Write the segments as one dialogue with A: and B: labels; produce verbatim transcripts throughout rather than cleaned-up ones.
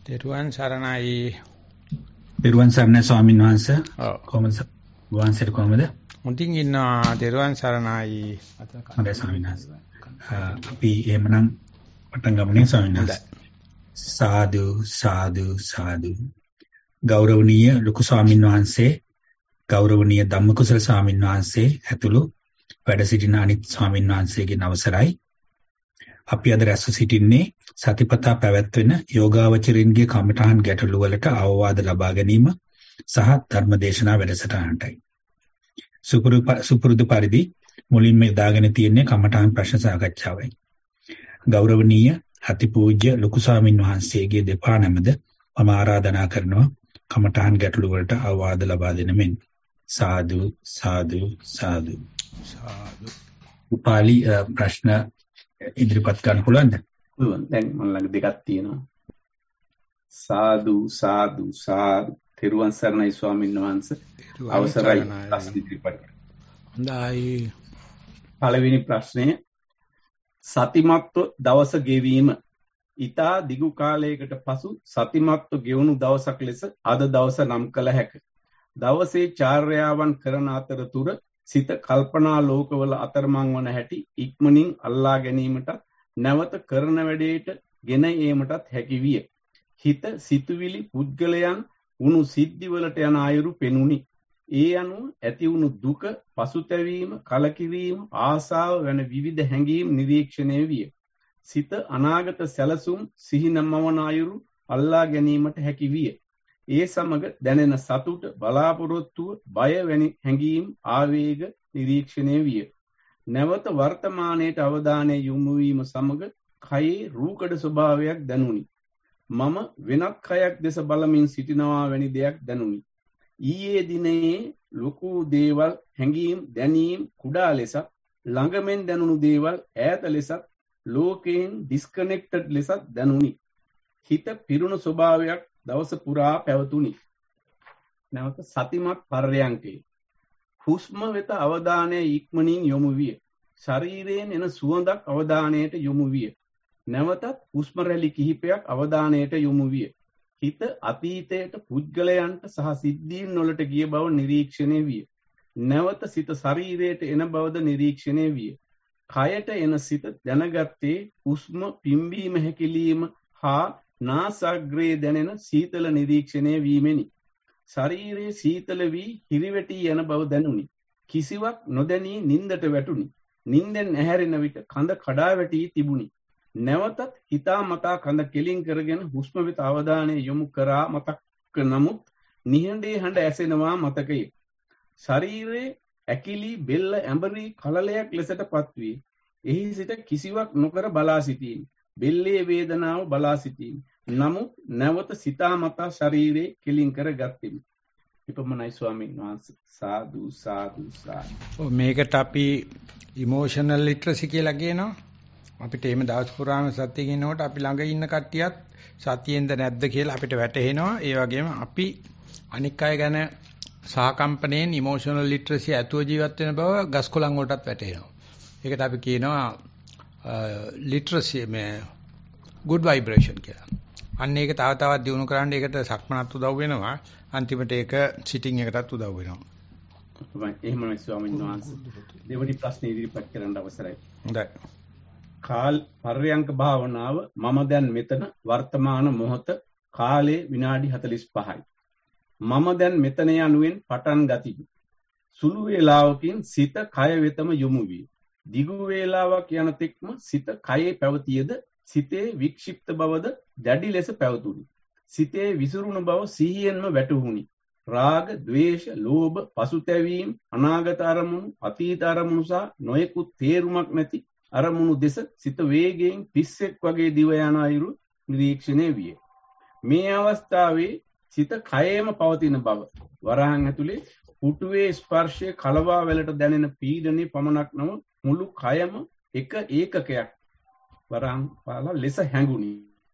A: තෙරුවන් සරණයි.
B: තෙරුවන් සරණයි ස්වාමීන් වහන්සේ. කොහොමද වහන්සේට කොහොමද?
A: මුටින් ඉන්නවා. තෙරුවන් සරණයි.
B: හොඳයි ස්වාමීන් වහන්සේ. අපි එහෙමනම් පටන් ගමුනේ ස්වාමීන් වහන්සේ. සාදු සාදු සාදු. ගෞරවනීය ලොකු ස්වාමීන් වහන්සේ, ගෞරවනීය ධම්මකුසල ස්වාමීන් වහන්සේ ඇතුළු වැඩ සිටින අනිත් ස්වාමීන් වහන්සේගේ අවසරයි. අපි අද රැස් සිටින්නේ සතිපතා පැවැත්වෙන යෝගාවචරින්ගේ කමඨහන් ගැටළු වලට අවවාද ලබා ගැනීම සහ ධර්මදේශනා වැඩසටහනටයි. සුපුරුදු පරිදි මුලින්ම යොදාගෙන තියෙන්නේ කමඨහන් ප්‍රශ්න සාකච්ඡාවයි. ගෞරවනීය අතිපූජ්‍ය ලොකු ස්වාමීන් වහන්සේගේ දෙපා නැමද මම ආරාධනා කරනවා කමඨහන් ගැටළු වලට අවවාද ලබා දෙන මෙන්. සාදු සාදු සාදු සාදු. උපාලි ප්‍රශ්න ඉදිරිපත් කරන්න පුළුවන්ද?
C: පුළුවන්. දැන් මම ළඟ දෙකක් තියෙනවා. සාදු සාදු සාදු. තෙරුවන් සරණයි ස්වාමීන් වහන්සේ. අවසරයි ප්‍රශ්න ඉදිරිපත් කරන්න.
A: හොඳයි.
C: පළවෙනි ප්‍රශ්නය, සතිමත්ව දවස ගෙවීම. ඊතා දිගු කාලයකට පසු සතිමත්ව ගෙවුණු දවසක් ලෙස අද දවස නම් කළ හැකිය. දවසේ චාර්යාවන් කරන අතරතුර සිත කල්පනා ලෝකවල අතරමං වන හැටි ඉක්මනින් අල්ලා ගැනීමට නැවත කරන වැඩේට ගෙන ඒමටත් හැකි විය. හිත සිතුවිලි පුද්ගලයන් වුණු සිද්ධිවලට යන අයුරු පෙනුනි. ඒ අනුව ඇති වුණු දුක, පසුතැවීම, කලකිරීම, ආසාව වැනි විවිධ හැඟීම් නිරීක්ෂණය විය. සිත අනාගත සැලසුම් සිහිනමවන අයුරු අල්ලා ගැනීමට හැකි විය. ඒ සමග දැනෙන සතුට, බලාපොරොත්තුව, බය වැනි හැඟීම් ආවේග නිරීක්ෂණය විය. නැවත වර්තමානයට අවධානය යොමු වීම සමග කයේ රූකඩ ස්වභාවයක් දැනුනි. මම වෙනත් කයක් දෙස බලමින් සිටිනවා වැනි දෙයක් දැනුනි. ඊයේ දිනේ ලොකු දේවල් හැඟීම් දැනීම් කුඩා ලෙසත්, ළඟමෙන් දැනුණු දේවල් ඈත ලෙසත්, ලෝකයෙන් ඩිස්කනෙක්ටඩ් ලෙසත් දැනුනි. හිත පිරුණු ස්වභාවයක් දවස පුරා පැවතුනි. නැවත සතිමත් පර්යංකේ. හුස්ම වෙත අවධානය ඉක්මනින් යොමු විය. ශරීරයෙන් එන සුවඳක් අවධානයට යොමු විය. නැවතත් හුස්ම රැලි කිහිපයක් අවධානයට යොමු විය. හිත අතීතයට, පුද්ගලයන්ට සහ සිද්ධීන් වලට ගිය බව නිරීක්ෂණය විය. නැවත සිත ශරීරයට එන බවද නිරීක්ෂණය විය. කයට එන සිත දැනගත්තේ හුස්ම පිම්බීම හැකිලිම හා නාසාග්‍රේ දැනෙන සීතල නිරීක්ෂණය වීමෙනි. ශරීරයේ සීතල වී හිරිවැටි යන බව දැනුනි. කිසිවක් නොදැනී නින්දට වැටුනි. නින්දෙන් ඇහැරෙන විට කඳ කඩා වැටි තිබුණි. නැවතත් හිතාමතා කඳ කෙලින් කරගෙන හුස්ම වෙත අවධානය යොමු කරා මතක නමුත් නිහඬේ හඬ ඇසෙනවා මතකය. ශරීරයේ ඇකිලි බෙල්ල ඇඹරි කලලයක් ලෙසට පත්වේ. එහි සිට කිසිවක් නොකර බලා සිටීම. බෙල්ලේ වේදනාව බලා සිටීම. නමුත් නැවත සිතාමතා ශරීරයේ කෙලින් කර ගත්තෙමි. ඉපමණයි ස්වාමීන් වහන්සේ. සාදු සාදු සාදු.
A: ඔව්, මේකට අපි ඉමෝෂනල් ලිටරසි කියලා කියනවා. අපිට එහෙම දවස් පුරාම සතිය කියනකොට අපි ළඟ ඉන්න කට්ටියත් සතියෙන්ද නැද්ද කියලා අපිට වැටහෙනවා. ඒ වගේම අපි අනික් අය ගැන සාකම්පණයෙන් ඉමෝෂනල් ලිටරසි ඇතුව ජීවත් වෙන බව ගස්කොලන් වලටත් වැටහෙනවා. ඒකට අපි කියනවා ලිටරසි මේ good vibration කියලා. අන්න ඒක තව තවත් දියුණු කරන්න ඒකට සක්මනත් උදව් වෙනවා. අන්තිමට ඒක සිටින් එකටත් උදව් වෙනවා.
C: එහෙමයි ස්වාමීන් වහන්සේ. දෙවනි ප්‍රශ්නේ ඉදිරිපත් කරන්න අවසරයි.
A: හොඳයි.
C: කාල් පර්යංක භාවනාව. මම දැන් මෙතන වර්තමාන මොහොත. කාලේ විනාඩි හතළිස් පහයි. මම දැන් මෙතන යනුවෙන් පටන් ගතිමි. සුළු වේලාවකින් සිත කය වෙතම යොමු විය. දිගු වේලාවක් යන තෙක්ම සිත කයේ පැවතියද සිතේ වික්ෂිප්ත බවද දැඩි ලෙස පැවතුනි. සිතේ විසිරුණු බව සිහියෙන්ම වැටහුණි. රාග, ద్వේෂ, ලෝභ, පසුතැවීම, අනාගත අරමුණු, අතීත අරමුණු සහ නොයෙකුත් තේරුමක් නැති අරමුණු දෙස සිත වේගයෙන් පිස්සෙක් වගේ දිව යන අයුරු නිරීක්ෂණය විය. මේ අවස්ථාවේ සිත කයේම පවතින බව, වරහන් ඇතුලේ පුටුවේ ස්පර්ශයේ කලවා වලට දැනෙන පීඩනේ පමණක් නොව මුළු කයම එක ඒකකයක් වරහන් පාලා ලෙස හැඟුණි.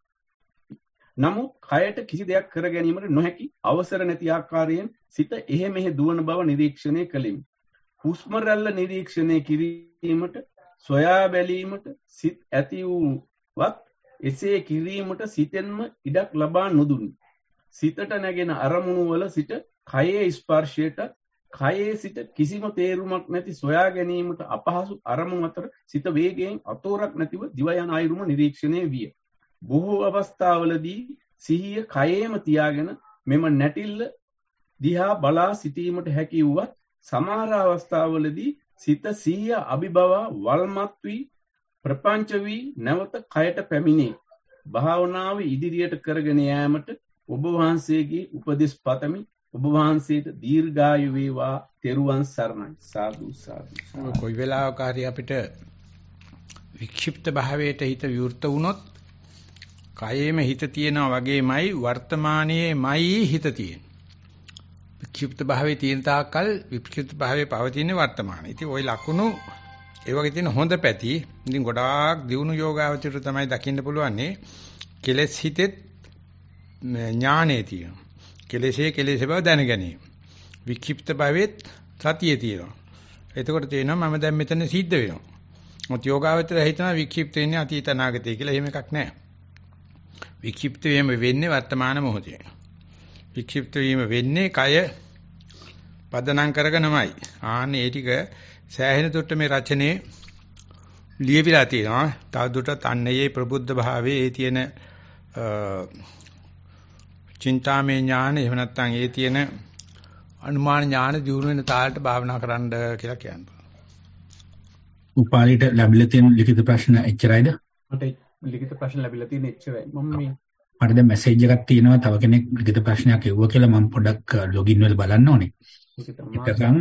C: නමුත් කයට කිසි දෙයක් කර ගැනීමට නොහැකි අවසර නැති ආකාරයෙන් සිත එහෙ මෙහෙ දුවන බව නිරීක්ෂණය කළෙමි. හුස්ම රැල්ල නිරීක්ෂණය කිරීමට, සොයා බැලීමට සිත් ඇති වූවත් එසේ කිරීමට සිතෙන්ම ඉඩක් ලබා නොදුනි. සිතට නැගෙන අරමුණු වල සිට කයේ ස්පර්ශයට කයේ සිට කිසිම තේරුමක් නැති සොයා ගැනීමට අපහසු අරමුණු අතර සිත වේගයෙන් අතෝරක් නැතිව දිව යන අයුරුම නිරීක්ෂණය විය. බොහෝ අවස්ථාවලදී සිහිය කයේම තියාගෙන මෙම නැටිල්ල දිහා බලා සිටීමට හැකි වුවත් සමහර අවස්ථාවලදී සිත සිහිය අභිබවා වල්මත් වී ප්‍රපංච වී නැවත කයට පැමිණේ. භාවනාව ඉදිරියට කරගෙන යාමට ඔබ වහන්සේගේ උපදෙස් පතමි. ඔබ වහන්සේට දීර්ඝායු වේවා. තෙරුවන් සරණයි. සාදු සාදු.
A: කොයි වෙලාවක හරි අපිට වික්ෂිප්ත භාවයට හිත විවෘත වුණොත් කයෙම හිත තියෙනා වගේමයි වර්තමානයේමයි හිත තියෙන්නේ. වික්ෂිප්ත භාවයේ තියෙන තාක්කල් වික්ෂිප්ත භාවයේ පවතින වර්තමානයේ. ඉතින් ওই ලකුණු ඒ වගේ තියෙන හොඳ පැති. ඉතින් ගොඩාක් දියුණු යෝගාවචර තමයි දකින්න පුළුවන්නේ. කෙලෙස් හිතෙත් ඥානෙ තියෙනවා. කෙලෙසේ කෙලෙසේ බව දැනගැනීම. වික්ෂිප්ත භාවයේත් සතියේ තියෙනවා. එතකොට තේරෙනවා මම දැන් මෙතන සිද්ධ වෙනවා. මොකද යෝගාවචර හිතනවා වික්ෂිප්ත වෙන්නේ අතීත අනාගතය කියලා. එහෙම එකක් නැහැ. වික්ෂිප්ත වීම වෙන්නේ වර්තමාන මොහොතේ. වික්ෂිප්ත වීම වෙන්නේ කය පදනම් කරගෙනමයි. ආන්නේ ඒ ටික සෑහෙන දුරට මේ රචනයේ ලියවිලා තියෙනවා. තවදුරටත් අන්නේ ප්‍රබුද්ධ භාවයේ ඒ තියෙන චින්තාමය ඥාන එහෙම නැත්නම් ඒ තියෙන අනුමාන ඥාන දියුණු වෙන තාලට භාවනා කරන්න කියලා කියනවා.
B: උපාලිට ලැබිලා තියෙන ලිඛිත ප්‍රශ්න එච්චරයිද?
C: මට ලිඛිත ප්‍රශ්න ලැබිලා තියෙන එච්චරයි. මම මේ
B: මට දැන් මැසේජ් එකක් තියෙනවා තව කෙනෙක් ලිඛිත ප්‍රශ්නයක් එවුවා කියලා මම පොඩ්ඩක් ලොගින් වෙලා බලන්න ඕනේ. එතකන්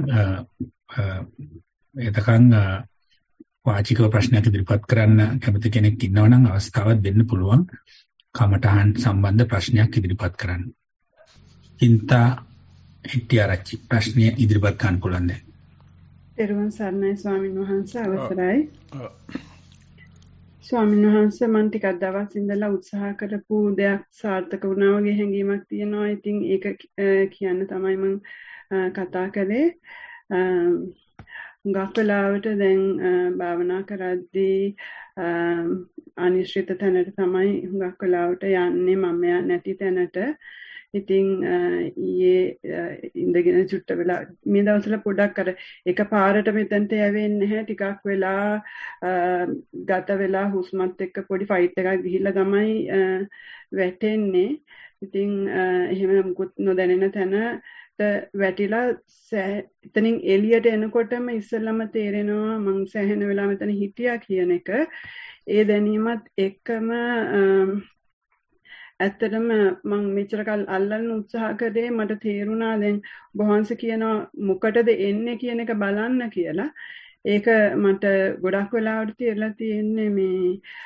B: එතකන් වාචිකව ප්‍රශ්නයක් ඉදිරිපත් කරන්න කැමති කෙනෙක් ඉන්නවා නම් අවස්ථාවක් දෙන්න පුළුවන්. කමඨහන් සම්බන්ධ ප්‍රශ්නයක් ඉදිරිපත් කරන්න. හින්තා හිටියාරච්චි ප්‍රශ්නය ඉදිරිපත් කරන්න පුළුවන් දැන්.
D: තෙරුවන් සරණයි ස්වාමීන් වහන්සේ අවසරයි. ස්වාමීන් වහන්සේ මම ටිකක් දවස් ඉඳලා උත්සාහ කරපු දෙයක් සාර්ථක වුණා වගේ හැඟීමක් තියෙනවා. ඉතින් ඒක කියන්න තමයි මම කතා කළේ. හුඟක් වෙලාවට දැන් භාවනා කරද්දී අනිශ්චිත තැනට තමයි හුඟක් වෙලාවට යන්නේ මම නැති තැනට. ඉතින් ඊයේ ඉඳගෙන චුට්ට වෙලා මේ දවස්වල පොඩක් අර එකපාරට මෙතනට යවෙන්නේ නැහැ. ටිකක් වෙලා ගත වෙලා හුස්මත් එක්ක පොඩි ෆයිට් එකක් ගිහිල්ලා තමයි වැටෙන්නේ. ඉතින් එහෙම මුකුත් නොදැනෙන තැනට වැටිලා එතනින් එළියට එනකොටම ඉස්සෙල්ලම තේරෙනවා මං සෑහෙන වෙලා මෙතන හිටියා කියන එක. ඒ දැනීමත් එක්කම ඇත්තටම මම මෙච්චර කල් අල්ලන්න උත්සාහ කරේ මට තේරුණා දැන් වහන්සේ කියනවා මොකටද එන්නේ කියන එක බලන්න කියලා. ඒක මට ගොඩක් වෙලාවට තේරලා තියෙන්නේ මේ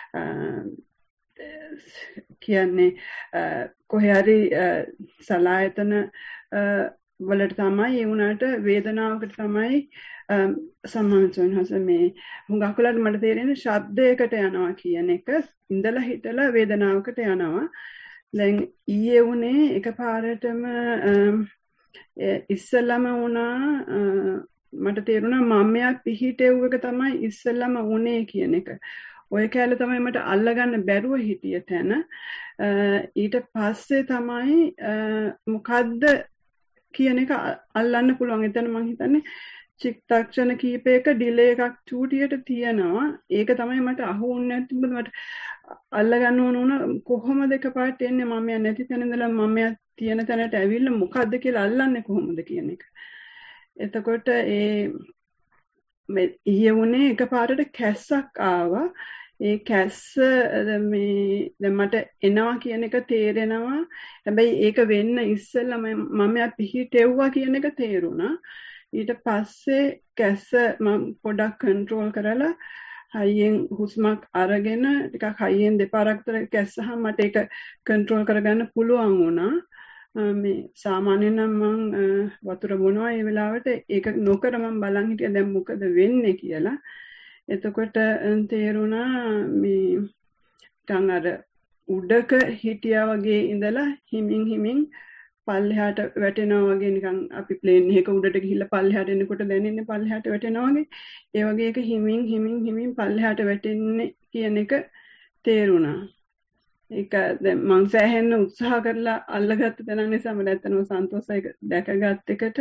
D: කියන්නේ කොහේ හරි සලායතන වලට තමයි ඒ වුණාට වේදනාවකට තමයි සම්මානසන් හස මේ හුඟක් වෙලාවට මට තේරෙන්නේ ශබ්දයකට යනවා කියන එක ඉඳලා හිටලා වේදනාවකට යනවා. දැන් ඊයේ උනේ එකපාරටම ඉස්සෙල්ලම වුණා මට තේරුණා මම්මයා පිහිටෙව් එක තමයි ඉස්සෙල්ලම උනේ කියන එක. ඔය කැලේ තමයි මට අල්ලගන්න බැරුව හිටිය තැන. ඊට පස්සේ තමයි මොකද්ද කියන එක අල්ලන්න පුළුවන්. එතන මම හිතන්නේ චිත්තක්ෂණ කීපයක ඩිලේ එකක් චූටියට තියෙනවා. ඒක තමයි මට අහුුන්නේ නැති මට අල්ලගන්න ඕන උන කොහොමද එකපාරට එන්නේ මම නැති තැන ඉඳලා මම තියෙන තැනට ඇවිල්ලා මොකද්ද කියලා අල්ලන්නේ කොහොමද කියන එක. එතකොට ඒ මේ ඊයේ උනේ එකපාරට කැස්සක් ආවා. ඒ කැස්ස මේ දැන් මට එනවා කියන එක තේරෙනවා. හැබැයි ඒක වෙන්න ඉස්සෙල්ලා මම පිහිටෙව්වා කියන එක තේරුණා. ඊට පස්සේ කැස්ස මම පොඩක් කන්ට්‍රෝල් කරලා හයියෙන් හුස්මක් අරගෙන ටිකක් හයියෙන් දෙපාරක් විතර කැස්සහම මට ඒක කන්ට්‍රෝල් කරගන්න පුළුවන් වුණා. මේ සාමාන්‍යයෙන් නම් මම වතුර බොනවා ඒ වෙලාවට ඒක නොකර මම බලන් හිටියා දැන් මොකද වෙන්නේ කියලා. එතකොට තේරුණා මේ ටං අර උඩක හිටියා වගේ ඉඳලා හිමින් හිමින් පල්ලෙහාට වැටෙනවා වගේ නිකන් අපි ප්ලේන් එකක උඩට ගිහිල්ලා පල්ලෙහාට එනකොට දැනෙන්නේ පල්ලෙහාට වැටෙනවා වගේ. ඒ වගේ එක හිමින් හිමින් හිමින් පල්ලෙහාට වැටෙන්නේ කියන එක තේරුණා. ඒක දැන් මං සෑහෙන්න උත්සාහ කරලා අල්ලගත්ත තැන නිසා මට ඇත්තටම සන්තෝෂයි දැකගත් එකට.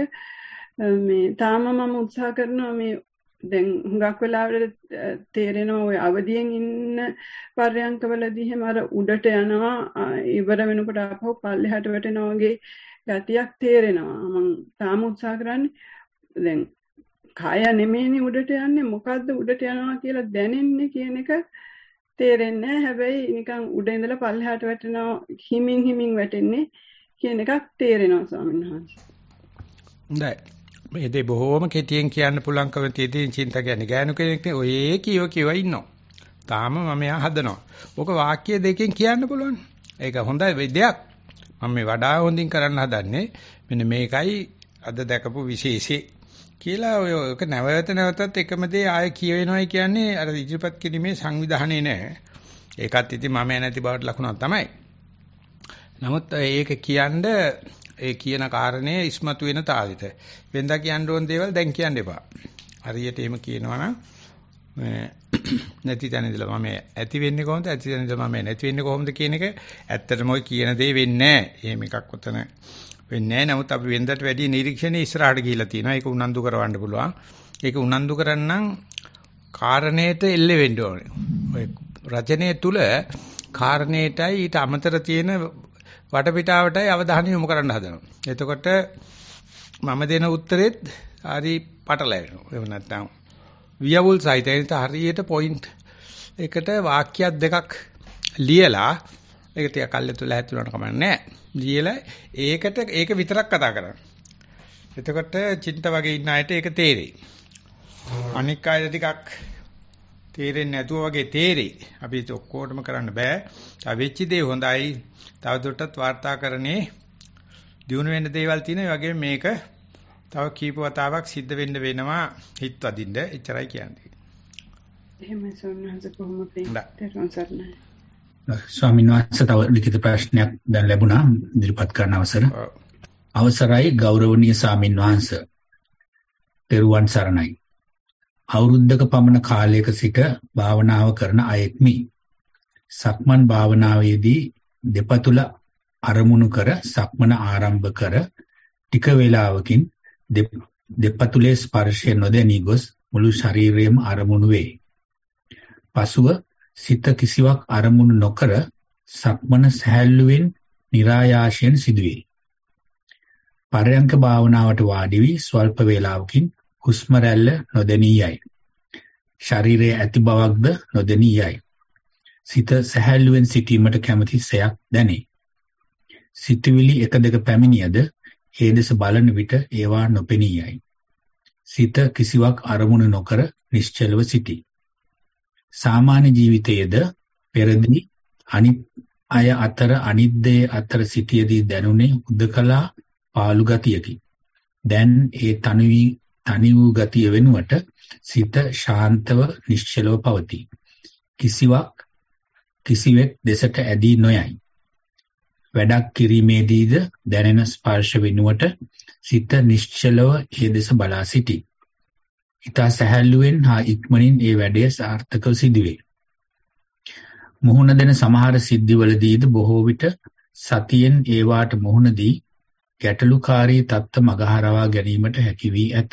D: මේ තාම මම උත්සාහ කරනවා මේ දැන් හුඟක් වෙලාවට තේරෙනවා ඔය අවදියෙන් ඉන්න පර්යංකවලදී හැම අර උඩට යනවා ඉවර වෙනකොට ආපහු පල්ලෙහාට වැටෙනවා වගේ ගතියක් තේරෙනවා. මම තාම උත්සාහ කරන්නේ දැන් කය නෙමෙයිනේ උඩට යන්නේ මොකද්ද උඩට යනවා කියලා දැනෙන්නේ කියන එක තේරෙන්නේ නැහැ. හැබැයි නිකන් උඩ ඉඳලා පල්ලෙහාට වැටෙනවා හිමින් හිමින් වැටෙන්නේ කියන එකක් තේරෙනවා ස්වාමීන් වහන්සේ.
A: හොඳයි. මේ දේ බොහොම කෙටියෙන් කියන්න පුළුවන්කම තියෙන චින්තා කියන්නේ ගෑනු කෙනෙක් නේ ඔය කියව කියව ඉන්නවා. තාම මම යා හදනවා. ඕක වාක්‍ය දෙකෙන් කියන්න පුළුවන්. ඒක හොඳයි දෙයක්. මම මේ වඩා හොඳින් කරන්න හදන්නේ මෙන්න මේකයි අද දැකපු විශේෂේ කියලා ඔය ඔක නැවත නැවතත් එකම දේ ආයෙ කියවෙනවයි කියන්නේ අර ඉදිරිපත් කිරීමේ සංවිධානයේ නැහැ. ඒකත් ඉතින් මම නැති බවට ලකුණක් තමයි. නමුත් ඒක කියන්නේ ඒ කියන කාරණේ ඉස්මතු වෙන තාලෙට වෙනදා කියන්න ඕන දේවල් දැන් කියන්න එපා. හරියට එහෙම කියනවා නම් මේ නැති තැන ඉඳලා මම ඇති වෙන්නේ කොහොමද ඇති තැන ඉඳලා මම නැති වෙන්නේ කොහොමද කියන එක ඇත්තටම ඔය කියන දේ වෙන්නේ නැහැ. එහෙම එකක් උතන වෙන්නේ නැහැ. නමුත් අපි වෙනදට වැඩි නිරීක්ෂණේ ඉස්සරහට ගිහිලා තියෙනවා. ඒක උනන්දු කරවන්න පුළුවන්. ඒක උනන්දු කරන්නම් කාරණේට එල්ලෙ වෙන්න ඕනේ. ඔය රචනයේ තුල කාරණේටයි ඊට අමතර තියෙන වටපිටාවටයි අවධානය යොමු කරන්න හදනවා. එතකොට මම දෙන උත්තරෙත් හරි පටලැවෙනවා. එහෙම නැත්නම් වියවුල් සයිතෙන්ට හරියට පොයින්ට් එකට වාක්‍යයක් දෙකක් ලියලා ඒක ටික කල්යතුල හැතුනට කමක් නැහැ. ලියලා ඒකට ඒක විතරක් කතා කරන්න. එතකොට චින්ත වගේ ඉන්න අයට ඒක තේරෙයි. අනික් අයට ටිකක් තේරෙන්නේ නැතුව වගේ තේරෙයි. අපි ඒක ඔක්කොටම කරන්න බෑ. තව වෙච්ච දේ හොඳයි. තව දුරටත් වාර්තාකරණේ දිනු වෙන දේවල් තියෙන. ඒ වගේම මේක තව කීප වතාවක් සිද්ධ වෙන්න වෙනවා හිත වදින්න. එච්චරයි කියන්නේ.
D: එහෙමයි සෝනහස කොහොමද තේරුම්
B: ස්වාමීන් වහන්සේ තව ලිඛිත ප්‍රශ්නයක් දැන් ලැබුණා ඉදිරිපත් කරන්න අවසර. අවසරයි ගෞරවනීය ස්වාමීන් වහන්සේ. තෙරුවන් සරණයි. අවුරුද්දක පමණ කාලයක සිට භාවනාව කරන අයෙක්මි. සක්මන් භාවනාවේදී දෙපතුල අරමුණු කර සක්මන ආරම්භ කර ටික වේලාවකින් දෙපතුලේ ස්පර්ශය නොදැනී ගොස් මුළු ශරීරයම අරමුණු වේ. පසුව සිත කිසිවක් අරමුණු නොකර සක්මන සැහැල්ලුවෙන් નિરાයාසයෙන් සිදුවේ. පරයන්ක භාවනාවට වාඩි වී ස්වල්ප වේලාවකින් හුස්ම රැල්ල නොදැනී යයි. ශරීරයේ ඇති බවක්ද නොදැනී යයි. සිත සැහැල්ලුවෙන් සිටීමට කැමැති සයක් දැනේ. සිතුවිලි එක දෙක පැමිණියද ඒ දෙස බලන විට ඒවා නොපෙනී යයි. සිත කිසිවක් අරමුණු නොකර නිශ්චලව සිටී. සාමාන්‍ය ජීවිතයේද පෙරදී අනිත් අය අතර අනිද්දේ අතර සිටියේදී දැනුනේ උදකලා පාළු ගතියකි. දැන් ඒ තනි වී තනි වූ ගතිය වෙනුවට සිත ශාන්තව නිශ්චලව පවතී. කිසිවක් කිසිවෙක් දෙසට ඇදී නොයයි. වැඩක් කිරීමේදීද දැනෙන ස්පර්ශ වෙනුවට සිත නිශ්චලව ඒ දෙස බලා සිටී. ඊට සැහැල්ලුවෙන් හා ඉක්මනින් ඒ වැඩේ සාර්ථකව සිදුවේ. මුහුණ දෙන සමහර සිද්ධිවලදීද බොහෝ විට සතියෙන් ඒවාට මුහුණ දී ගැටලුකාරී තත්ත්ව මගහරවා ගැනීමට හැකි වී ඇත.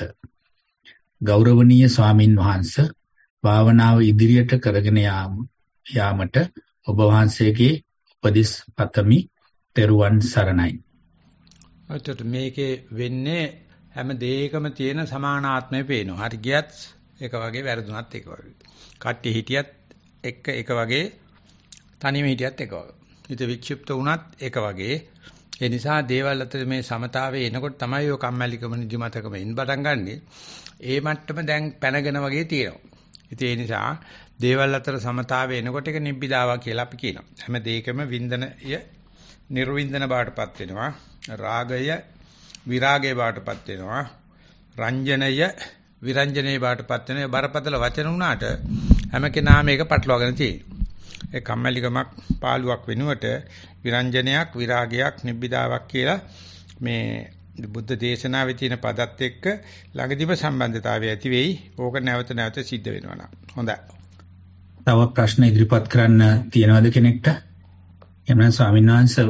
B: ගෞරවනීය ස්වාමින් වහන්සේ භාවනාව ඉදිරියට කරගෙන යාමට ඔබ වහන්සේගේ උපදෙස් පතමි. තෙරුවන් සරණයි.
A: අතට මේකේ වෙන්නේ හැම දෙයකම තියෙන සමානාත්මය පේනවා. හරි ගියත් එක වගේ වැරදුනත් එක වගේ. කට්ටි හිටියත් එක එක වගේ තනියම හිටියත් එක වගේ. හිත වික්ෂිප්ත වුණත් එක වගේ. ඒ නිසා දේවල් අතර මේ සමතාවයේ එනකොට තමයි ඔය කම්මැලිකම නිදිමතකම එන්න පටන් ගන්නෙ. ඒ මට්ටම දැන් පැනගෙන වගේ තියෙනවා. ඉතින් ඒ නිසා දේවල් අතර සමතාවයේ එනකොට ඒක නිබ්බිදාවා කියලා අපි කියනවා. හැම දෙයකම වින්දනය නිර්වින්දන බාටපත් වෙනවා. රාගය විරාගයේ බාටපත් වෙනවා. රංජනය විරංජනයේ බාටපත් වෙනවා. බරපතල වචන වුණාට හැම කෙනාම මේක පටලවාගෙන තියෙනවා. ඒ කම්මැලිකමක් පාළුවක් වෙනුවට විරංජනයක් විරාගයක් නිබ්බිදාවක් කියලා මේ බුද්ධ දේශනාවේ තියෙන පදත් එක්ක ළඟදිම සම්බන්ධතාවය ඇති වෙයි. ඕක නැවත නැවත සිද්ධ වෙනවා නම්. හොඳයි.
B: තව ප්‍රශ්න ඉදිරිපත් කරන්න තියනවද කෙනෙක්ට? එහෙනම් ස්වාමීන් වහන්සේ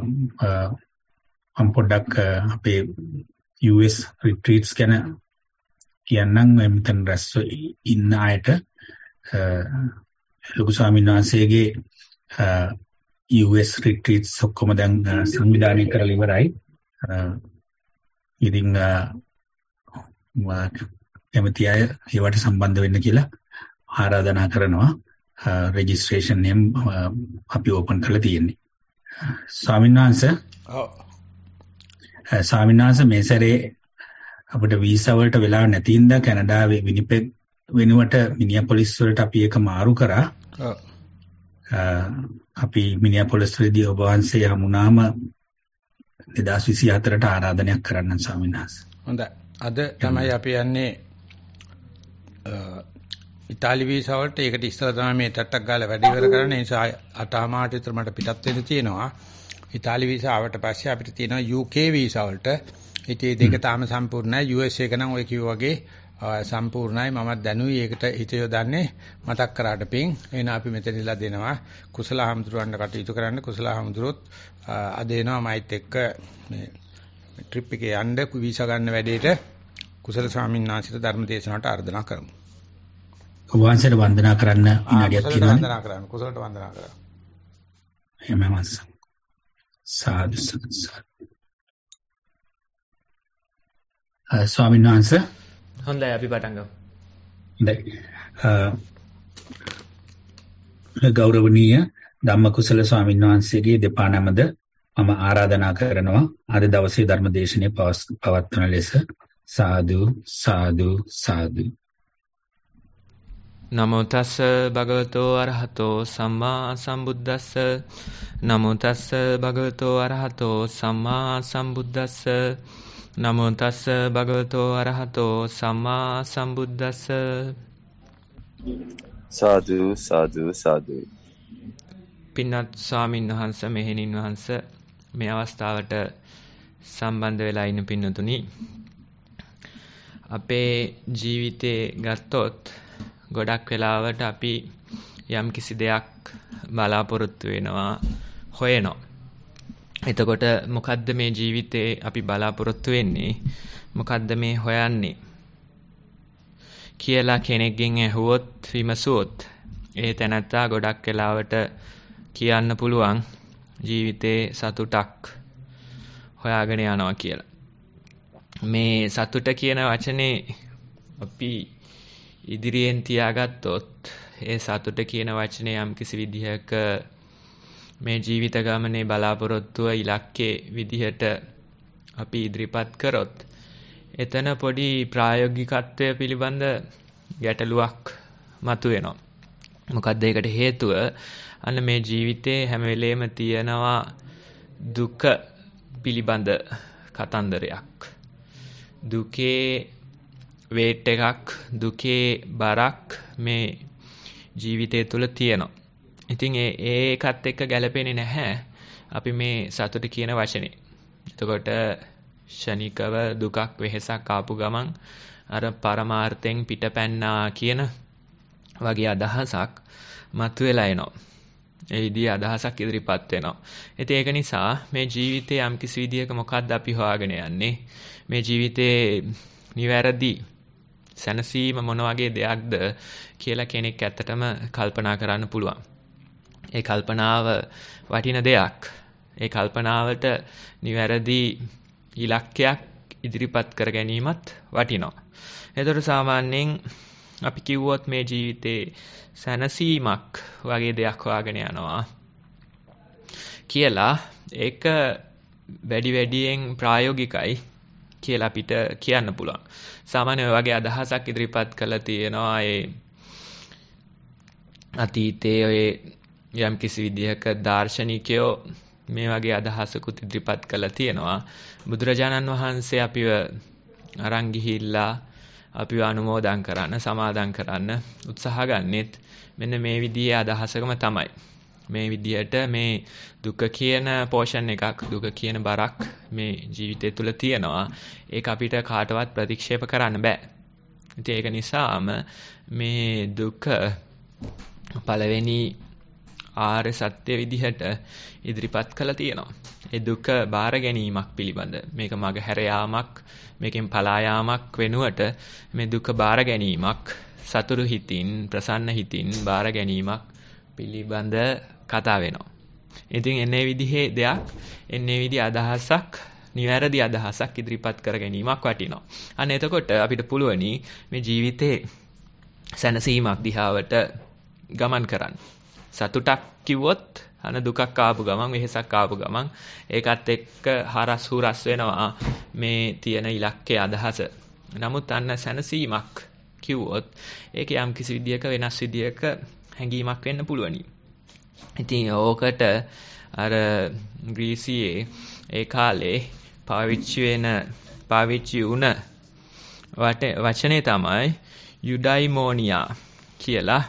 B: මම පොඩ්ඩක් අපේ U S retreats ගැන කියන්නම්. මෙතන රැස් ඉන්න අයට ලොකු ස්වාමීන් වහන්සේගේ U S retreats ඔක්කොම දැන් සංවිධානය කරලා ඉවරයි. ඉතින් කැමති අය ඒවට සම්බන්ධ වෙන්න කියලා ආරාධනා කරනවා. රෙජිස්ට්‍රේෂන් නම් අපි ඕපන් කරලා තියෙන්නේ. ස්වාමීන් වහන්සේ ඔව් ස්වාමීන් වහන්සේ මේ සැරේ අපිට වීසා වලට වෙලාව නැති ඉඳලා කැනඩාවේ විනිපෙග් වෙනුවට මිනියාපොලිස් වලට අපි ඒක මාරු කරා. ඔව් අපි මිනියාපොලිස් වලදී ඔබ වහන්සේ හමුනාම දෙදාස් විසිහතරට ආරාධනයක් කරන්න ස්වාමීන් වහන්සේ.
A: හොඳයි. අද තමයි අපි යන්නේ ඉතාලි වීසා වලට. ඒකට ඉස්සෙල්ලා තමයි මේ ටට්ටක් ගාලා වැඩ ඉවර කරන්න. ඒ නිසා අටමාට විතර මට පිටත් වෙන්න තියෙනවා. ඉතාලි වීසා ආවට පස්සේ අපිට තියෙනවා U K වීසා වලට. ඉතින් දෙක තාම සම්පූර්ණ නැහැ. U S එක නම් ඔය කිව්වා වගේ සම්පූර්ණයි. මමත් දැනුයි ඒකට හිත යොදන්නේ මතක් කරාට පින්. එහෙනම් අපි මෙතනilla දෙනවා කුසල හමුදුරවන්න කටයුතු කරන්න. කුසල හමුදුරොත් අද එනවා මයිත් එක්ක මේ ට්‍රිප් එකේ යන්න වීසා ගන්න වැඩේට කුසල ස්වාමීන් වහන්සේට ධර්ම දේශනාවට ආරාධනා කරමු.
B: ඔබ වහන්සේට වන්දනා කරන්න විනාඩියක් තියෙනවා.
A: වන්දනා කරන්න. කුසලට වන්දනා කරන්න.
B: එහෙමයි වන්ස. සාදු සාදු. ස්වාමීන් වහන්සේ
E: හොඳයි අපි පටන් ගමු.
B: හොඳයි. ගෞරවනීය ධම්මකුසල ස්වාමීන් වහන්සේගේ දෙපා නමද මම ආරාධනා කරනවා අද දවසේ ධර්ම දේශනාව පවත්වන ලෙස. සාදු සාදු සාදු.
E: නමෝ තස්ස භගවතෝ අරහතෝ සම්මා සම්බුද්දස්ස. නමෝ තස්ස භගවතෝ අරහතෝ සම්මා සම්බුද්දස්ස. නමෝ තස්ස භගවතෝ අරහතෝ සම්මා සම්බුද්දස්ස.
F: සාදු සාදු සාදු.
E: පින්වත් ස්වාමීන් වහන්සේ මෙහෙණින් වහන්සේ මේ අවස්ථාවට සම්බන්ධ වෙලා ඉන්න පින්නතුනි, අපේ ජීවිතේ ගත්තොත් ගොඩක් වෙලාවට අපි යම් කිසි දෙයක් බලාපොරොත්තු වෙනවා, හොයනවා. එතකොට මොකද්ද මේ ජීවිතේ අපි බලාපොරොත්තු වෙන්නේ, මොකද්ද මේ හොයන්නේ කියලා කෙනෙක්ගෙන් ඇහුවොත්, විමසුවොත් ඒ තැනත්තා ගොඩක් වෙලාවට කියන්න පුළුවන් ජීවිතේ සතුටක් හොයාගෙන යනවා කියලා. මේ සතුට කියන වචනේ අපි ඉදිරියෙන් තියාගත්තොත් ඒ සතුට කියන වචනේ යම් කිසි විදිහක මේ ජීවිත ගමනේ බලාපොරොත්තුව ඉලක්කේ විදිහට අපි ඉදිරිපත් කරොත් එතන පොඩි ප්‍රායෝගිකත්වය පිළිබඳ ගැටලුවක් මතුවෙනවා. මොකක්ද ඒකට හේතුව? අන්න මේ ජීවිතේ හැම වෙලේම තියෙනවා දුක පිළිබඳ කතන්දරයක්. දුකේ වේට් එකක්, දුකේ බරක් මේ ජීවිතය තුළ තියෙනවා. ඉතින් ඒ ඒකත් එක්ක ගැලපෙන්නේ නැහැ අපි මේ සතුට කියන වචනේ. එතකොට ශනිකව දුකක් වෙහෙසක් ආපු ගමන් අර පරමාර්ථයෙන් පිටපැන්නා කියන වගේ අදහසක් මතුවලා එනවා. ඒ විදිහේ අදහසක් ඉදිරිපත් වෙනවා. ඉතින් ඒක නිසා මේ ජීවිතේ යම් කිසි විදිහක මොකද්ද අපි හොයාගෙන යන්නේ? මේ ජීවිතේ නිවැරදි සැනසීම මොන වගේ දෙයක්ද කියලා කෙනෙක් ඇත්තටම කල්පනා කරන්න පුළුවන්. ඒ කල්පනාව වටින දෙයක්. ඒ කල්පනාවට නිවැරදි ඉලක්කයක් ඉදිරිපත් කර ගැනීමත් වටිනවා. එතකොට සාමාන්‍යයෙන් අපි කිව්වොත් මේ ජීවිතේ සැනසීමක් වගේ දෙයක් හොයාගෙන යනවා කියලා, ඒක වැඩි වැඩියෙන් ප්‍රායෝගිකයි කියලා අපිට කියන්න පුළුවන්. සාමාන්‍ය ඔය වගේ අදහසක් ඉදිරිපත් කළා තියෙනවා ඒ අතීතයේ ඔය යම් කිසි විදිහක දාර්ශනිකයෝ මේ වගේ අදහසකුත් ඉදිරිපත් කළා තියෙනවා. බුදුරජාණන් වහන්සේ අපිව අරන් ගිහිල්ලා අපිව අනුමෝදන් කරන්න, සමාදන් කරන්න උත්සාහ ගන්නෙත් මෙන්න මේ විදිහේ අදහසකම තමයි. මේ විදිහට මේ දුක කියන පෝෂන් එකක්, දුක කියන බරක් මේ ජීවිතය තුළ තියෙනවා. ඒක අපිට කාටවත් ප්‍රතික්ෂේප කරන්න බෑ. ඉතින් ඒක නිසාම මේ දුක පළවෙනි ආර්ය සත්‍ය විදිහට ඉදිරිපත් කළා තියෙනවා. ඒ දුක බාර ගැනීමක් පිළිබඳ මේක මග හැර යාමක්, මේකෙන් පලා යාමක් වෙනුවට මේ දුක බාර ගැනීමක්, සතුරු හිතින්, ප්‍රසන්න හිතින් බාර ගැනීමක් පිළිබඳ කතා වෙනවා. ඉතින් එන්නේ විදිහේ දෙයක්, එන්නේ විදිහ අදහසක්, නිවැරදි අදහසක් ඉදිරිපත් කර ගැනීමක් වටිනවා. අන්න එතකොට අපිට පුළුවනි මේ ජීවිතේ සැනසීමක් දිහාවට ගමන් කරන්න. සතුටක් කිව්වොත් අන දුකක් ආපු ගමන්, වෙහෙසක් ආපු ගමන් ඒකත් එක්ක හරස් හුරස් වෙනවා මේ තියෙන ඉලක්කයේ අදහස. නමුත් අන්න සැනසීමක් කිව්වොත් ඒක යම් කිසි විදියක වෙනස් විදියක හැඟීමක් වෙන්න පුළුවනි. ඉතින් ඕකට අර ග්‍රීසියේ ඒ කාලේ පාවිච්චි වෙන පාවිච්චි වුණ වචනේ තමයි යුඩයිමෝනියා කියලා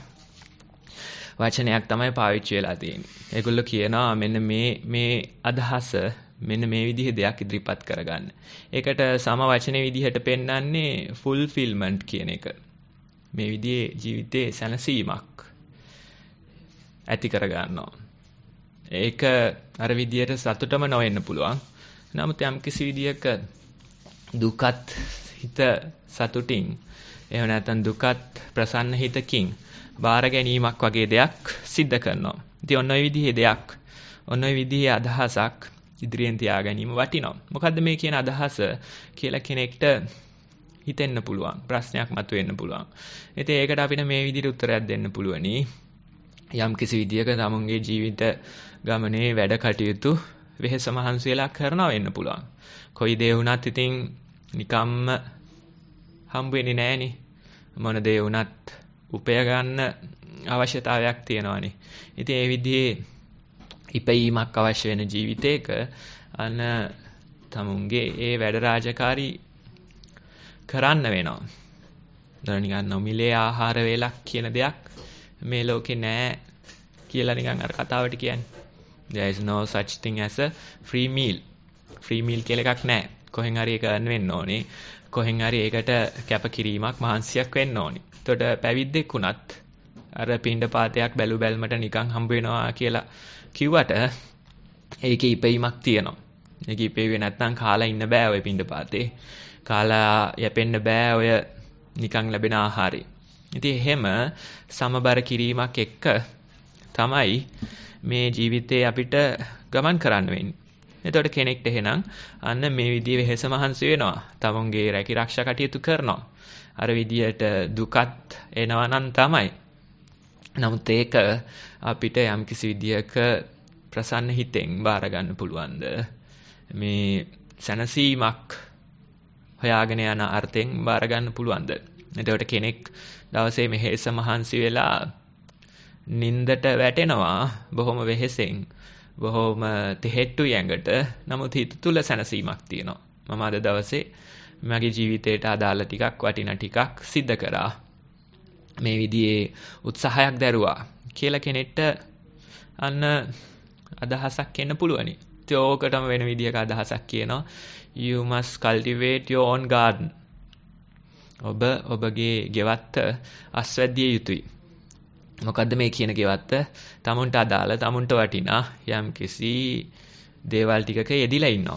E: වචනයක් තමයි පාවිච්චි වෙලා තියෙන්නේ. ඒගොල්ලෝ කියනවා මෙන්න මේ මේ අදහස මෙන්න මේ විදිහේ දෙයක් ඉදිරිපත් කරගන්න. ඒකට සම වචනේ විදිහට පෙන්වන්නේ fulfillment කියන එක. මේ විදිහේ ජීවිතේ සැනසීමක් ඇති කරගන්නවා. ඒක අර විදිහට සතුටම නොවෙන්න පුළුවන්. නමුත් යම් කිසි විදිහක දුකත් හිත සතුටින්, එහෙම නැත්නම් දුකත් ප්‍රසන්න හිතකින් බාර ගැනීමක් වගේ දෙයක් සිද්ධ කරනවා. ඉතින් ඔන්න ඔය විදිහේ දෙයක්, ඔන්න ඔය විදිහේ අදහසක් ඉදිරියෙන් තියා ගැනීම වටිනවා. මොකද්ද මේ කියන අදහස කියලා කෙනෙක්ට හිතෙන්න පුළුවන්, ප්‍රශ්නයක් මතුවෙන්න පුළුවන්. ඉතින් ඒකට අපිට මේ විදිහට උත්තරයක් දෙන්න පුළුවනි. යම් කිසි විදියක තමුන්ගේ ජීවිත ගමනේ වැඩ කටයුතු වෙහෙස මහන්සි වෙලා කරනවා වෙන්න පුළුවන්. කොයි දේ වුණත් ඉතින් නිකම්ම හම්බ වෙන්නේ නැහනේ. මොන දේ වුණත් උපය ගන්න අවශ්‍යතාවයක් තියෙනවානේ. ඉතින් ඒ විදිහේ ඉපීමක් අවශ්‍ය වෙන ජීවිතයක අන තමුන්ගේ ඒ වැඩ රාජකාරී කරන්න වෙනවා. දැන් නිකන් නොමිලේ ආහාර වේලක් කියන දෙයක් මේ ලෝකේ නෑ කියලා නිකන් අර කතාවට කියන්නේ. There is no such thing as a free meal. free meal කියලා එකක් නෑ. කොහෙන් හරි ඒක ගන්න වෙන්න ඕනේ. කොහෙන් හරි ඒකට කැපකිරීමක් මහන්සියක් වෙන්න ඕනේ. එතකොට පැවිද්දෙක් වුණත් අර පින්ඩපාතයක් බැලු බැල්මට නිකන් හම්බ වෙනවා කියලා කිව්වට ඒකේ ඉපීමක් තියෙනවා. ඒක ඉපෙන්නේ නැත්නම් කාලා ඉන්න බෑ ඔය පින්ඩපාතේ. කාලා යැපෙන්න බෑ ඔය නිකන් ලැබෙන ආහාරේ. ඉතින් එහෙම සමබර කිරීමක් එක්ක තමයි මේ ජීවිතේ අපිට ගමන් කරන්න වෙන්නේ. එතකොට කෙනෙක්ට එහෙනම් අන්න මේ විදිහේ වෙහෙස මහන්සි වෙනවා. තමුන්ගේ රැකිරක්ෂා කටයුතු කරනවා. අර විදියට දුකත් එනවා නම් තමයි. නමුත් ඒක අපිට යම්කිසි විදියක ප්‍රසන්න හිතෙන් බාර ගන්න පුළුවන්ද? මේ සැනසීමක් හොයාගෙන යන අර්ථයෙන් බාර ගන්න පුළුවන්ද? එතකොට කෙනෙක් දවසේ මෙහෙස මහන්සි වෙලා නින්දට වැටෙනවා බොහොම වෙහෙසෙන්, බොහොම තෙහෙට්ටු යඟට. නමුත් හිත තුල සැනසීමක් තියෙනවා. මම අද දවසේ මගේ ජීවිතයට අදාළ ටිකක්, වටිනා ටිකක් සිද්ධ කරා. මේ විදිහේ උත්සාහයක් දැරුවා කියලා කෙනෙක්ට අන්න අදහසක් එන්න පුළුවනි. ඒ ඕකටම වෙන විදිහක අදහසක් කියනවා you must cultivate your own garden. ඔබ ඔබගේ ගෙවත්ත අස්වැද්දිය යුතුයි. මොකද්ද මේ කියන ගෙවත්ත? තමුන්ට අදාළ, තමුන්ට වටිනා යම් කිසි දේවල් ටිකක යෙදිලා ඉන්නවා.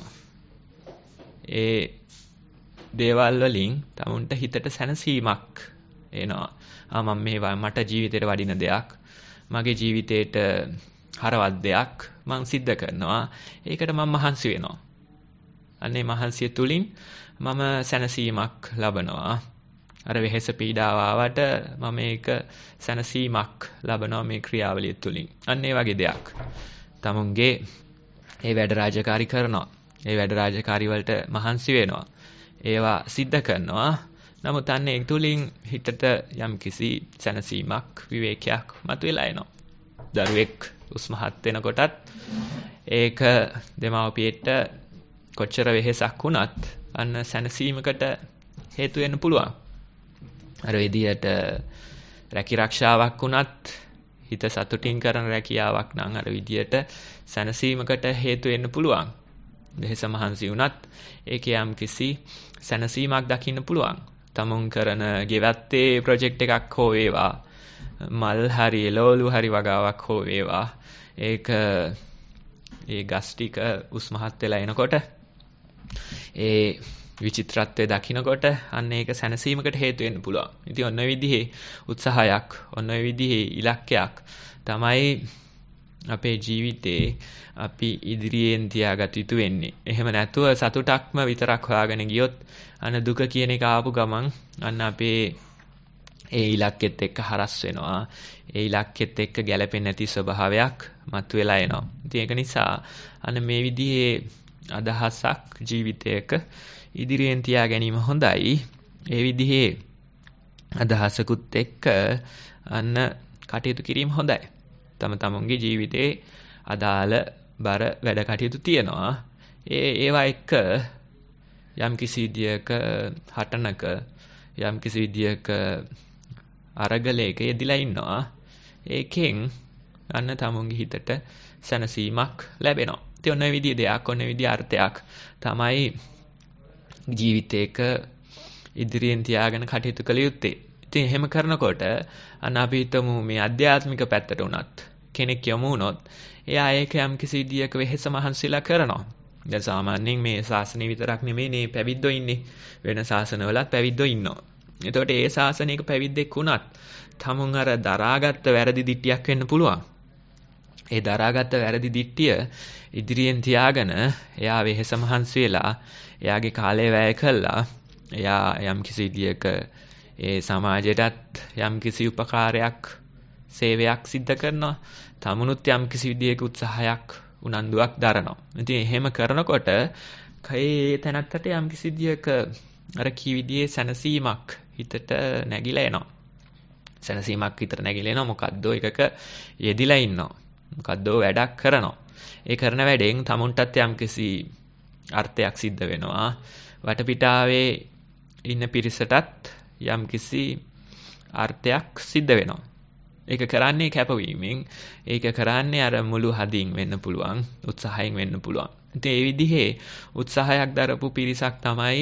E: ඒ දේවල් වලින් තමුන්ට හිතට සැනසීමක් එනවා. ආ මම මේවා මට ජීවිතේට වටින දෙයක්, මගේ ජීවිතේට හරවත් දෙයක් මම සිද්ධ කරනවා. ඒකට මම මහන්සි වෙනවා. අනේ මහන්සිය තුලින් මම සැනසීමක් ලබනවා. අර වෙහෙස පීඩාව ආවට මම ඒක සැනසීමක් ලබනවා මේ ක්‍රියාවලිය තුලින්. අන්න ඒ වගේ දෙයක්. තමුන්ගේ ඒ වැඩ රාජකාරී කරනවා. ඒ වැඩ රාජකාරී වලට මහන්සි වෙනවා. ඒවා සිද්ධ කරනවා. නමුත් අන්න ඒ තුලින් හිතට යම්කිසි සැනසීමක්, විවේකයක් මතුවලා එනවා. දරුවෙක් උස්මහත් වෙනකොටත් ඒක දෙමව්පියෙක්ට කොච්චර වෙහෙසක් වුණත් අන්න සැනසීමකට හේතු වෙන්න පුළුවන්. අර විදියට රැකිරක්ෂාවක් වුණත් හිත සතුටින් කරන රැකියාවක් නම් අර විදියට සැනසීමකට හේතු වෙන්න පුළුවන්. වෙහෙස මහන්සි වුණත් ඒකේ යම් කිසි සැනසීමක් දකින්න පුළුවන්. තමුන් කරන ගෙවත්තේ ප්‍රොජෙක්ට් එකක් හෝ වේවා, මල් හරි එළවලු හරි වගාවක් හෝ වේවා ඒක ඒ ගස් ටික උස් මහත් වෙලා එනකොට ඒ විචිත්‍රත්වය දකින්නකොට අන්න ඒක සැනසීමකට හේතු වෙන්න පුළුවන්. ඉතින් ඔන්න ඔය විදිහේ උත්සාහයක්, ඔන්න ඔය විදිහේ ඉලක්කයක් තමයි අපේ ජීවිතේ අපි ඉදිරියෙන් තියාගත යුතු වෙන්නේ. එහෙම නැතුව සතුටක්ම විතරක් හොයාගෙන ගියොත් අන්න දුක කියන එක ආපු ගමන් අන්න අපේ ඒ ඉලක්කෙත් එක්ක හරස් වෙනවා. ඒ ඉලක්කෙත් එක්ක ගැලපෙන්නේ නැති ස්වභාවයක් මතුවලා එනවා. ඉතින් ඒක නිසා අන්න මේ විදිහේ අදහසක් ජීවිතයක ඉදිරියෙන් තියා ගැනීම හොඳයි. ඒ විදිහේ අදහසකුත් එක්ක අන්න කටයුතු කිරීම හොඳයි. තම තමුන්ගේ ජීවිතේ අදාළ බර වැඩ කටයුතු තියෙනවා. ඒ ඒවා එක්ක යම් කිසි විදියක හටනක යම් කිසි විදියක අරගලයක යෙදිලා ඉන්නවා. ඒකෙන් අන්න තමුන්ගේ හිතට සැනසීමක් ලැබෙනවා. ඉතින් ඔන්න ඔය විදිහේ දෙයක්, ඔන්න ඔය විදිහේ අර්ථයක් තමයි ජීවිතේක ඉදිරියෙන් තියාගෙන කටයුතු කළ යුත්තේ. ඉතින් එහෙම කරනකොට අන්න අපි හිතමු මේ අධ්‍යාත්මික පැත්තට උනත් කෙනෙක් යමු වුණොත් එයා ඒක යම් කිසි විදියක වෙහෙස මහන්සිලා කරනවා. දැන් සාමාන්‍යයෙන් මේ ශාසනය විතරක් නෙමෙයි මේ පැවිද්දෝ ඉන්නේ. වෙන ශාසනවලත් පැවිද්දෝ ඉන්නවා. එතකොට ඒ ශාසනයක පැවිද්දෙක් වුණත් තමුන් අර දරාගත්ත වැරදි දිට්ටියක් වෙන්න පුළුවන්. ඒ දරාගත්ත වැරදි දිට්ටිය ඉදිරියෙන් තියාගෙන එයා වෙහෙස මහන්සි වෙලා එයාගේ කාලය වැය කළා. එයා යම් කිසි විදියක ඒ සමාජයටත් යම් කිසි උපකාරයක් සේවයක් සිද්ධ කරනවා. තමුණුත් යම් කිසි විදියක උත්සාහයක් උනන්දුවක් දරනවා. ඉතින් එහෙම කරනකොට කයේ තැනත්තට යම් කිසි විදියක අර කී විදියේ සැනසීමක් හිතට නැగిලා එනවා. සැනසීමක් හිතට නැగిලා එනවා. මොකද්ද එකක යෙදිලා ඉන්නවා. මොකද්ද වැඩක් කරනවා. ඒ කරන වැඩෙන් තමුන්ටත් යම් කිසි අර්ථයක් සිද්ධ වෙනවා. වටපිටාවේ ඉන්න පිරිසටත් යම් කිසි අර්ථයක් සිද්ධ වෙනවා. ඒක කරන්නේ කැපවීමෙන්, ඒක කරන්නේ අර මුළු හදින් වෙන්න පුළුවන්, උත්සාහයෙන් වෙන්න පුළුවන්. ඉතින් ඒ විදිහේ උත්සාහයක් දරපු පිරිසක් තමයි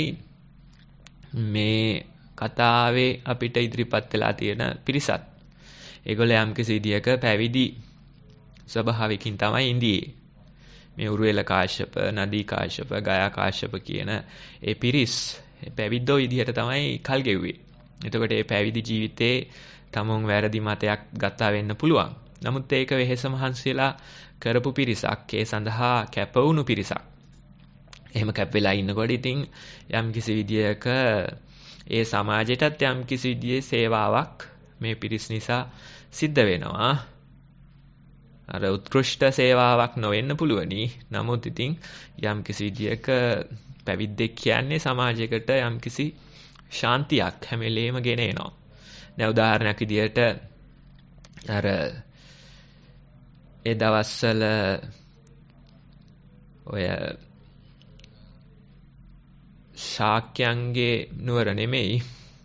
E: මේ කතාවේ අපිට ඉදිරිපත් වෙලා තියෙන පිරිසත්. ඒගොල්ලෝ යම් කිසි විදියක පැවිදි ස්වභාවයකින් තමයි ඉඳියේ. මේ උරුවෙල කාශ්‍යප, නදී කාශ්‍යප, ගයා කාශ්‍යප කියන ඒ පිරිස් පැවිද්දෝ විදිහට තමයි කල් ගෙව්වේ. එතකොට මේ පැවිදි ජීවිතේ තමුන් වැරදි මතයක් ගත්තා වෙන්න පුළුවන්. නමුත් ඒක වෙහෙස මහන්සියලා කරපු පිරිසක්, ඒ සඳහා කැප වුණු පිරිසක්. එහෙම කැප වෙලා ඉන්නකොට ඉතින් යම් කිසි විදියක ඒ සමාජයටත් යම් කිසි විදියේ සේවාවක් මේ පිරිස් නිසා සිද්ධ වෙනවා. අර උත්කෘෂ්ඨ සේවාවක් නොවෙන්න පුළුවනි. නමුත් ඉතින් යම් කිසි විදියක පැවිද්දෙක් කියන්නේ සමාජයකට යම් කිසි ශාන්තියක් හැම වෙලේම ගෙන එනවා. දැන් උදාහරණයක් විදියට අර ඒ දවස්වල ඔය ශාක්‍යයන්ගේ නුවර නෙමෙයි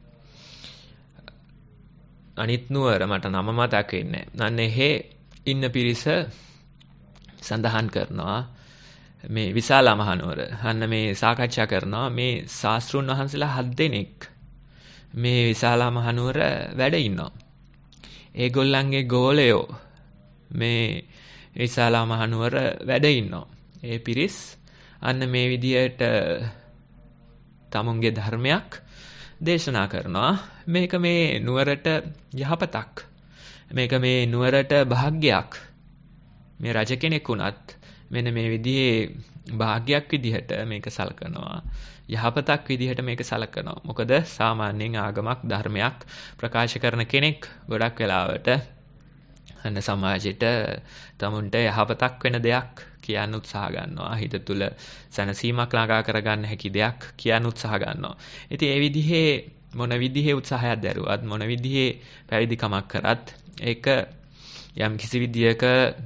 E: අනිත් නුවර මට නම මතක වෙන්නේ නැහැ. අන්න එහෙ ඉන්න පිරිස සඳහන් කරනවා මේ විශාලා මහනුවර. අන්න මේ සාකච්ඡා කරනවා මේ ශාස්ත්‍රුන් වහන්සේලා හත් දෙනෙක් මේ විශාලා මහනුවර වැඩ ඉන්නවා. ඒගොල්ලන්ගේ ගෝලයෝ මේ විශාලා මහනුවර වැඩ ඉන්නවා. ඒ පිරිස් අන්න මේ විදියට තමුන්ගේ ධර්මයක් දේශනා කරනවා. මේක මේ නුවරට යහපතක්. මේක මේ නුවරට භාග්යක්. මේ රජ කෙනෙක් වුණත් මෙන්න මේ විදිහේ භාග්යක් විදිහට මේක සලකනවා. යහපතක් විදිහට මේක සලකනවා. මොකද සාමාන්‍යයෙන් ආගමක් ධර්මයක් ප්‍රකාශ කරන කෙනෙක් ගොඩක් වෙලාවට අන්න සමාජයට තමුන්ට යහපතක් වෙන දෙයක් කියන්න උත්සාහ ගන්නවා. හිත තුළ සැනසීමක් ළඟා කරගන්න හැකි දෙයක් කියන්න උත්සාහ ගන්නවා. ඉතින් ඒ විදිහේ මොන විදිහේ උත්සාහයක් දැරුවත් මොන විදිහේ පැවිදිකමක් කරත් ඒක යම් කිසි විදියක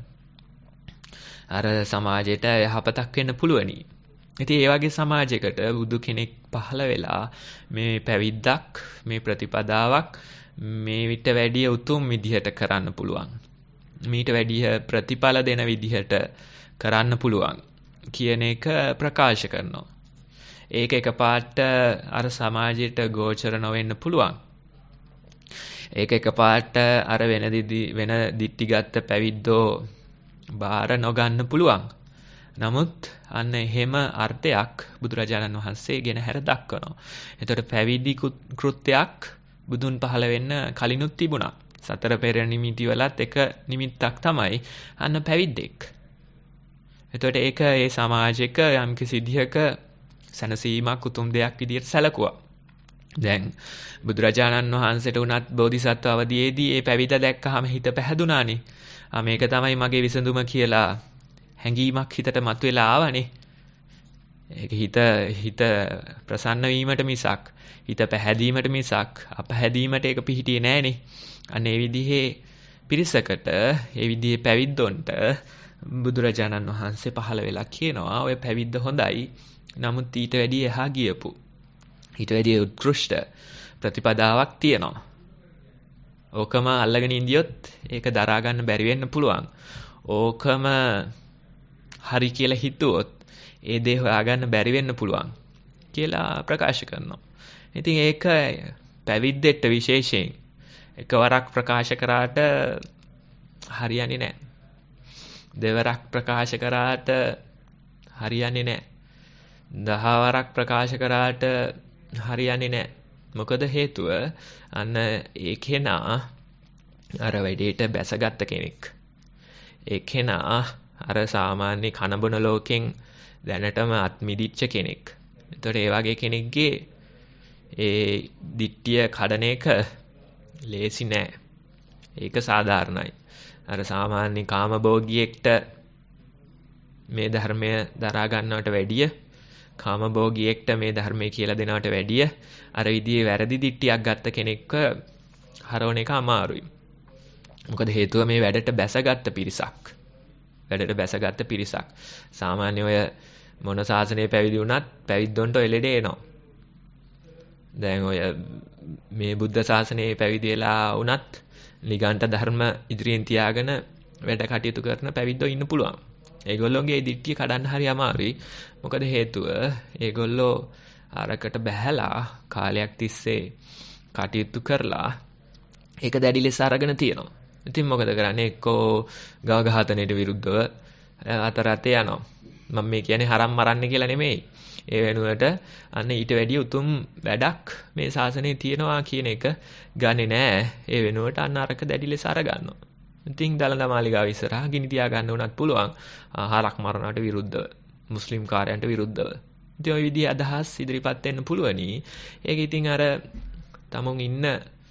E: අර සමාජයට යහපතක් වෙන්න පුළුවනි. ඉතින් ඒ වගේ සමාජයකට බුදු කෙනෙක් පහළ වෙලා මේ පැවිද්දක්, මේ ප්‍රතිපදාවක් මේ විට වැඩිය උතුම් විදිහට කරන්න පුළුවන්. මීට වැඩිය ප්‍රතිඵල දෙන විදිහට කරන්න පුළුවන් කියන එක ප්‍රකාශ කරනවා. ඒක එකපාරට අර සමාජයට ගෝචර නොවෙන්න පුළුවන්. ඒක එකපාරට අර වෙන වෙන දිට්ටි ගත්ත පැවිද්දෝ බාර නොගන්න පුළුවන්. නමුත් අන්න එහෙම අර්ථයක් බුදුරජාණන් වහන්සේ ගෙන හැර දක්වනවා. එතකොට පැවිදි කෘත්‍යයක් බුදුන් පහළ වෙන්න කලිනුත් තිබුණා. සතර පෙර නිමිති වලත් එක නිමිත්තක් තමයි අන්න පැවිද්දෙක්. එතකොට ඒක ඒ සමාජයක යම්කිසි විදිහක සැනසීමක් උතුම් දෙයක් විදිහට සැලකුවා. දැන් බුදුරජාණන් වහන්සේට උනත් බෝධිසත්ව අවදීයේදී මේ පැවිද්ද දැක්කහම හිත පැහැදුනානේ. ආ මේක තමයි මගේ විසඳුම කියලා හැඟීමක් හිතට මතුවලා ආවනේ. ඒක හිත හිත ප්‍රසන්න වීමට මිසක් හිත පැහැදීමට මිසක් අපහැදීමට ඒක පිහිටියේ නෑනේ. අන්න ඒ විදිහේ පිරිසකට ඒ විදිහේ පැවිද්දොන්ට බුදුරජාණන් වහන්සේ පහළ වෙලා කියනවා ඔය පැවිද්ද හොඳයි. නමුත් ඊට වැඩිය එහා ගියපු ඊට වැඩිය උත්කෘෂ්ඨ ප්‍රතිපදාවක් තියෙනවා. ඕකම අල්ලගෙන ඉඳියොත් ඒක දරා ගන්න බැරි වෙන්න පුළුවන්. ඕකම හරි කියලා හිතුවොත් ඒ දේ හොයාගන්න බැරි වෙන්න පුළුවන් කියලා ප්‍රකාශ කරනවා. ඉතින් ඒක පැවිද්දෙට විශේෂයෙන් එකවරක් ප්‍රකාශ කරාට හරියන්නේ නැහැ. දෙවරක් ප්‍රකාශ කරාට හරියන්නේ නැහැ. දහවරක් ප්‍රකාශ කරාට හරියන්නේ නැහැ. මොකද හේතුව අන්න ඒ කෙනා අර වැඩේට බැසගත්ත කෙනෙක්. ඒ කෙනා අර සාමාන්‍ය කනබොන ලෝකෙන් දැනටම අත්මිදිච්ච කෙනෙක්. එතකොට ඒ වගේ කෙනෙක්ගේ ඒ දිට්ඨිය කඩන එක ලේසි නෑ. ඒක සාධාරණයි. අර සාමාන්‍ය කාමභෝගියෙක්ට මේ ධර්මය දරා ගන්නවට වැඩිය කාමභෝගියෙක්ට මේ ධර්මය කියලා දෙනවට වැඩිය අර විදිහේ වැරදි දිට්ඨියක් ගත්ත කෙනෙක්ව හරවන එක අමාරුයි. මොකද හේතුව මේ වැඩට බැසගත්ත පිරිසක්. වැඩට බැසගත්ත පිරිසක්. සාමාන්‍ය ඔය මොන ශාසනයේ පැවිදි වුණත් පැවිද්දොන්ට ඔය ලෙඩ එනවා. දැන් ඔය මේ බුද්ධ ශාසනයේ පැවිදි වෙලා වුණත් නිගණ්ඨ ධර්ම ඉදිරියෙන් තියාගෙන වැඩ කටයුතු කරන පැවිද්දෝ ඉන්න පුළුවන්. ඒගොල්ලෝගේ දිට්ඨිය කඩන්න හරි අමාරුයි. මොකද හේතුව ඒගොල්ලෝ අරකට බැහැලා කාලයක් තිස්සේ කටයුතු කරලා ඒක දැඩි ලෙස අරගෙන තියෙනවා. ඉතින් මොකද කරන්නේ? එක්කෝ ගව ඝාතනයට විරුද්ධව අතර අතේ යනවා. මම මේ කියන්නේ හරම් මරන්න කියලා නෙමෙයි. ඒ වෙනුවට අන්න ඊට වැඩිය උතුම් වැඩක් මේ ශාසනයේ තියෙනවා කියන එක ගන්නේ නෑ. ඒ වෙනුවට අන්න අරක දැඩි ලෙස අරගන්නවා. ඉතින් දලඳ මාලිගාව ඉස්සරහා ගිනි තියා ගන්න උනත් පුළුවන්. හරක් මරණයට විරුද්ධව, මුස්ලිම් කාරයන්ට විරුද්ධව. ඉතින් ওই විදිහේ අදහස් ඉදිරිපත් වෙන්න පුළුවනි. ඒක ඉතින් අර තමුන් ඉන්න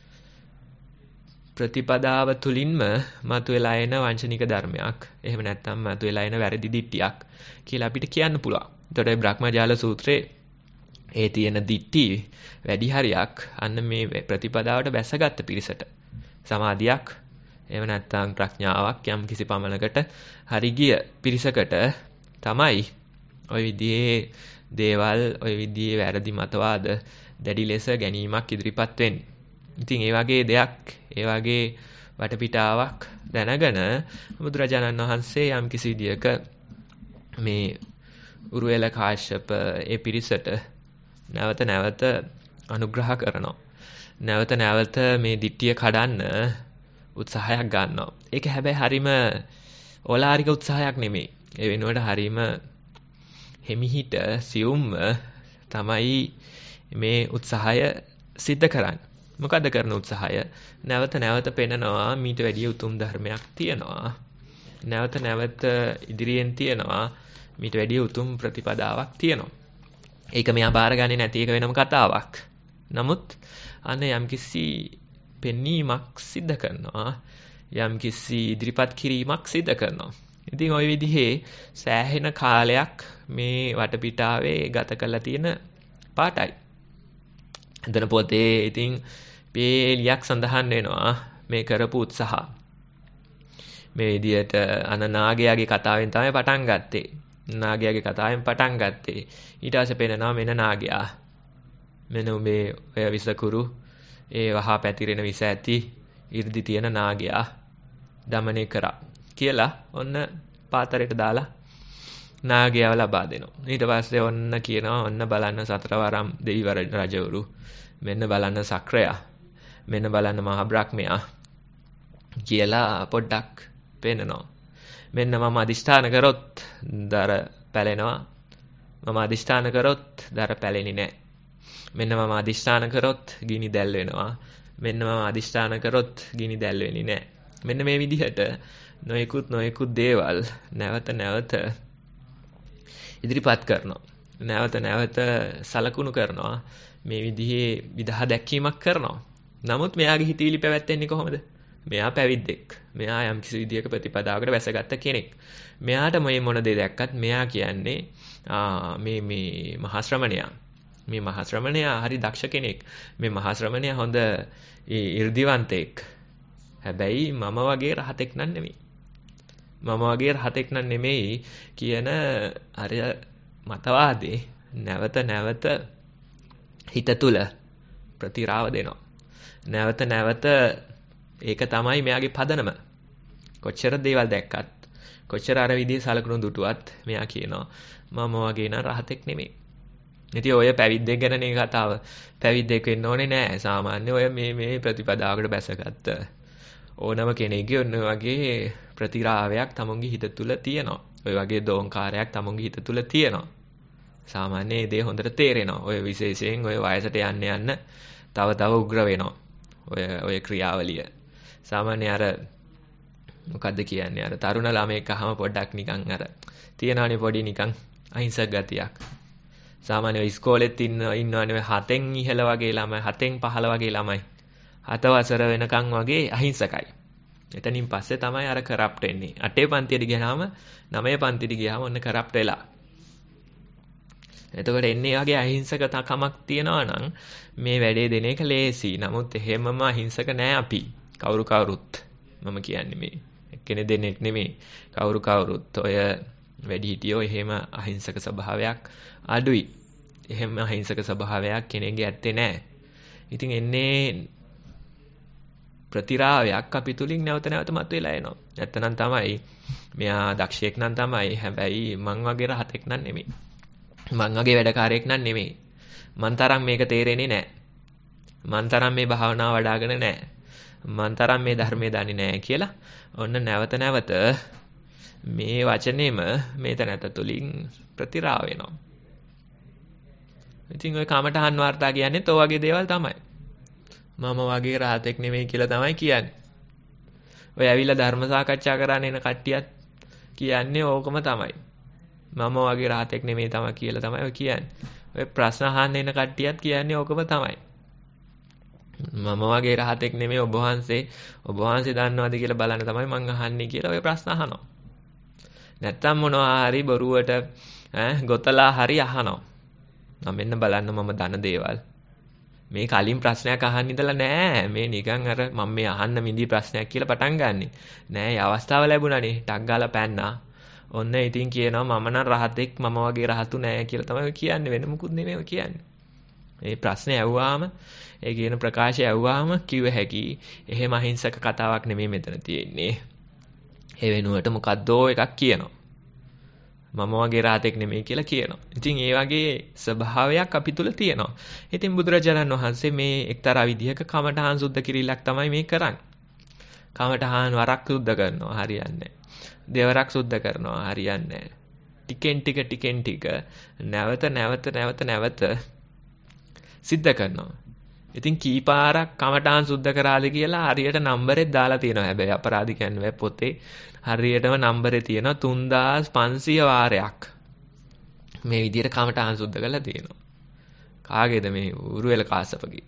E: ප්‍රතිපදාව තුලින්ම මතුවලා එන වංචනික ධර්මයක්. එහෙම නැත්නම් මතුවලා එන වැරදි දිට්ඨියක් කියලා අපිට කියන්න පුළුවන්. එතකොට බ්‍රහ්මජාල සූත්‍රයේ ඒ තියෙන දිට්ඨි වැඩි හරියක් අන්න මේ ප්‍රතිපදාවට බැසගත් පිරිසට සමාධියක් එහෙම නැත්නම් ප්‍රඥාවක් යම් කිසි පමණකට හරි ගිය පිරිසකට තමයි ওই විදිහේ දේවල් ওই විදිහේ වැරදි මතවාද දැඩි ලෙස ගැනීමක් ඉදිරිපත් වෙන්නේ. ඉතින් ඒ වගේ දෙයක් ඒ වගේ වටපිටාවක් දැනගෙන බුදුරජාණන් වහන්සේ යම් කිසි විදියක මේ උරුවෙල කාශ්‍යප ඒ පිරිසට නැවත නැවත අනුග්‍රහ කරනවා. නැවත නැවත මේ දිට්ඨිය කඩන්න උත්සාහයක් ගන්නවා. ඒක හැබැයි හරීම ඕලාරික උත්සාහයක් නෙමෙයි. ඒ වෙනුවට හරීම හිමිහිට සියුම්ම තමයි මේ උත්සාහය සිද්ධ කරන්නේ. මොකද්ද කරන උත්සාහය? නැවත නැවත පෙන්නනවා මීට වැඩිය උතුම් ධර්මයක් තියෙනවා. නැවත නැවත ඉදිරියෙන් තියෙනවා මීට වැඩිය උතුම් ප්‍රතිපදාවක් තියෙනවා. ඒක මෙයා බාරගන්නේ නැති එක වෙනම කතාවක්. නමුත් අන්න යම්කිසි පෙන්වීමක් සිද්ධ කරනවා. යම්කිසි ඉදිරිපත් කිරීමක් සිද්ධ කරනවා. ඉතින් ওই විදිහේ සෑහෙන කාලයක් මේ වටපිටාවේ ගත කරලා තියෙන පාටයි. එතන පොතේ ඉතින් පේලියක් සඳහන් වෙනවා මේ කරපු උත්සාහ. මේ විදිහට අන නාගයාගේ කතාවෙන් තමයි පටන් ගත්තේ. නාගයාගේ කතාවෙන් පටන් ගත්තේ. ඊට පස්සේ පේනවා මෙන්න නාගයා. මෙන්න මේ ඔය විසකුරු ඒ වහා පැතිරෙන විස ඇති 이르දි තියෙන නාගයා දමනය කරා කියලා ඔන්න පාතරයට දාලා නාගයාව ලබා දෙනවා. ඊට පස්සේ ඔන්න කියනවා ඔන්න බලන්න සතරවරම් දෙවිවර රජවරු මෙන්න බලන්න සක්‍රයා මෙන්න බලන්න මහා බ්‍රහ්මයා කියලා පොඩ්ඩක් පේනනවා. මෙන්න මම අදිෂ්ඨාන කරොත් දර පැලෙනවා. මම අදිෂ්ඨාන කරොත් දර පැලෙන්නේ නැහැ. මෙන්න මම අදිෂ්ඨාන කරොත් ගිනි දැල් වෙනවා. මෙන්න මම අදිෂ්ඨාන කරොත් ගිනි දැල් වෙන්නේ නැහැ. මෙන්න මේ විදිහට නොයෙකුත් නොයෙකුත් දේවල් නැවත නැවත ඉදිරිපත් කරනවා. නැවත නැවත සලකුණු කරනවා. මේ විදිහේ විදහා දැක්වීමක් කරනවා. නමුත් මෙයාගේ හිතවිලි පැවැත්වෙන්නේ කොහොමද? මෙයා පැවිද්දෙක්. මෙයා යම් කිසි විදියක ප්‍රතිපදාවකට වැසගත්ත කෙනෙක්. මෙයාට මේ මොන දේ දැක්කත් මෙයා කියන්නේ මේ මේ මහා ශ්‍රමණයා. මේ මහා ශ්‍රමණයා හරි දක්ෂ කෙනෙක්. මේ මහා ශ්‍රමණයා හොඳ 이르දිවන්තෙක්. හැබැයි මම වගේ රහතෙක් නන් නෙමෙයි. මම වගේ රහතෙක් නන් නෙමෙයි කියන අර මතවාදී නැවත නැවත හිත තුල ප්‍රතිරාව දෙනවා. නැවත නැවත ඒක තමයි මෙයාගේ පදනම. කොච්චර දේවල් දැක්කත් කොච්චර අර විදිහේ සලකුණු දුටුවත් මෙයා කියනවා මම වගේ නම් රහතෙක් නෙමෙයි. ඉතින් ඔය පැවිද්දෙක් ගැනනේ කතාව. පැවිද්දෙක් වෙන්න ඕනේ නෑ. සාමාන්‍ය ඔය මේ මේ ප්‍රතිපදාවකට බැසගත්ත ඕනම කෙනෙක්ගේ ඔන්න වගේ ප්‍රතිරාවයක් තමුන්ගේ හිත තුල තියෙනවා. ඔය වගේ දෝංකාරයක් තමුන්ගේ හිත තුල තියෙනවා. සාමාන්‍ය මේ දේ හොඳට තේරෙනවා. ඔය විශේෂයෙන් ඔය වයසට යන්න යන්න තව තව උග්‍ර වෙනවා. ඔය ඔය ක්‍රියාවලිය. සාමාන්‍ය අර මොකද්ද කියන්නේ අර තරුණ ළමයෙක් අහම පොඩ්ඩක් නිකන් අර තියනවනේ පොඩි නිකන් අහිංසක ගතියක්. සාමාන්‍ය ඉස්කෝලෙත් ඉන්න ඉන්නවනේ හතෙන් ඉහළ වගේ ළමයි හතෙන් පහළ වගේ ළමයි. හත වසර වෙනකන් වගේ අහිංසකයි. එතනින් පස්සේ තමයි අර කරප්ට් වෙන්නේ. අටේ පන්තියට ගියාම නවයේ පන්තියට ගියාම ඔන්න කරප්ට් වෙලා. එතකොට එන්නේ වගේ අහිංසක තකමක් තියනවා නම් මේ වැඩේ දෙන එක ලේසි. නමුත් එහෙමම අහිංසක නෑ අපි. කවුරු කවුරුත් මම කියන්නේ මේ එක්කෙනෙක් දෙන්නෙක් නෙමෙයි. කවුරු කවුරුත් ඔය වැඩිහිටියෝ එහෙම අහිංසක ස්වභාවයක් අඩුයි. එහෙම අහිංසක ස්වභාවයක් කෙනෙක්ගේ ඇත්තේ නෑ. ඉතින් එන්නේ ප්‍රතිරාවයක් අපි තුලින් නැවත නැවත මතුවලා එනවා. නැත්තනම් තමයි මෙයා දක්ෂයෙක් නම් තමයි. හැබැයි මං වගේ රහතෙක් නම් නෙමෙයි. මං වගේ වැඩකාරයෙක් නම් නෙමෙයි. මං තරම් මේක තේරෙන්නේ නැහැ. මං තරම් මේ භාවනාව වඩ아가න නැහැ. මං තරම් මේ ධර්මයේ දන්නේ නැහැ කියලා ඔන්න නැවත නැවත මේ වචනේම මේ තැනත තුලින් ප්‍රතිරාව වෙනවා. ඉතින් ඔය කමඨහන් වර්තා කියන්නේත් ඔය වගේ දේවල් තමයි. මම වගේ රහතෙක් නෙමෙයි කියලා තමයි කියන්නේ. ඔය ඇවිල්ලා ධර්ම සාකච්ඡා කරන්න එන කට්ටියත් කියන්නේ ඕකම තමයි. මම වගේ රහතෙක් නෙමෙයි තමයි කියලා තමයි ඔය කියන්නේ. ඔය ප්‍රශ්න අහන්න එන කට්ටියත් කියන්නේ ඕකම තමයි. මම වගේ රහතෙක් නෙමෙයි ඔබ වහන්සේ ඔබ වහන්සේ දන්නවද කියලා බලන්න තමයි මං අහන්නේ කියලා ඔය ප්‍රශ්න අහනවා. නැත්තම් මොනවා හරි බොරුවට ඈ ගොතලා හරි අහනවා. මම මෙන්න බලන්න මම දන්න දේවල්. මේ කලින් ප්‍රශ්නයක් අහන්න ඉඳලා නෑ. මේ නිකන් අර මම මේ අහන්න මිදි ප්‍රශ්නයක් කියලා පටන් ගන්නෙ. නෑ, ඒ අවස්ථාව ලැබුණානේ. ටක් ගාලා පැන්නා. ඔන්න ඉතින් කියනවා මම නම් රහතෙක් මම වගේ රහතු නෑ කියලා තමයි කියන්නේ. වෙන මොකුත් නෙමෙයි කියන්නේ. මේ ප්‍රශ්නේ ඇහුවාම ඒ කියන ප්‍රකාශය ඇහුවාම කිව්ව හැකි එහෙම අහිංසක කතාවක් නෙමෙයි මෙතන තියෙන්නේ. ඒ වෙනුවට මොකද්දෝ එකක් කියනවා. මම වගේ රහතෙක් නෙමෙයි කියලා කියනවා. ඉතින් ඒ වගේ ස්වභාවයක් අපි තුල තියෙනවා. ඉතින් බුදුරජාණන් වහන්සේ මේ එක්තරා විදිහක කමඨහං සුද්ධ කිරීලක් තමයි මේ කරන්නේ. කමඨහං වරක් සුද්ධ කරනවා හරියන්නේ. දෙවරක් සුද්ධ කරනවා හරියන්නේ. ටිකෙන් ටික ටිකෙන් ටික නැවත නැවත නැවත නැවත සිද්ධ කරනවා. ඉතින් කීපාරක් කමඨහං සුද්ධ කරාද කියලා හරියට නම්බරෙත් දාලා තියෙනවා. හැබැයි අපරාධ කියන්නේ පොතේ හරියටම නම්බරේ තියෙනවා තුන්දාස් පන්සිය වාරයක්. මේ විදිහට කමඨහං සුද්ධ කරලා තියෙනවා. කාගේද මේ උරුවෙල කාසපගේ.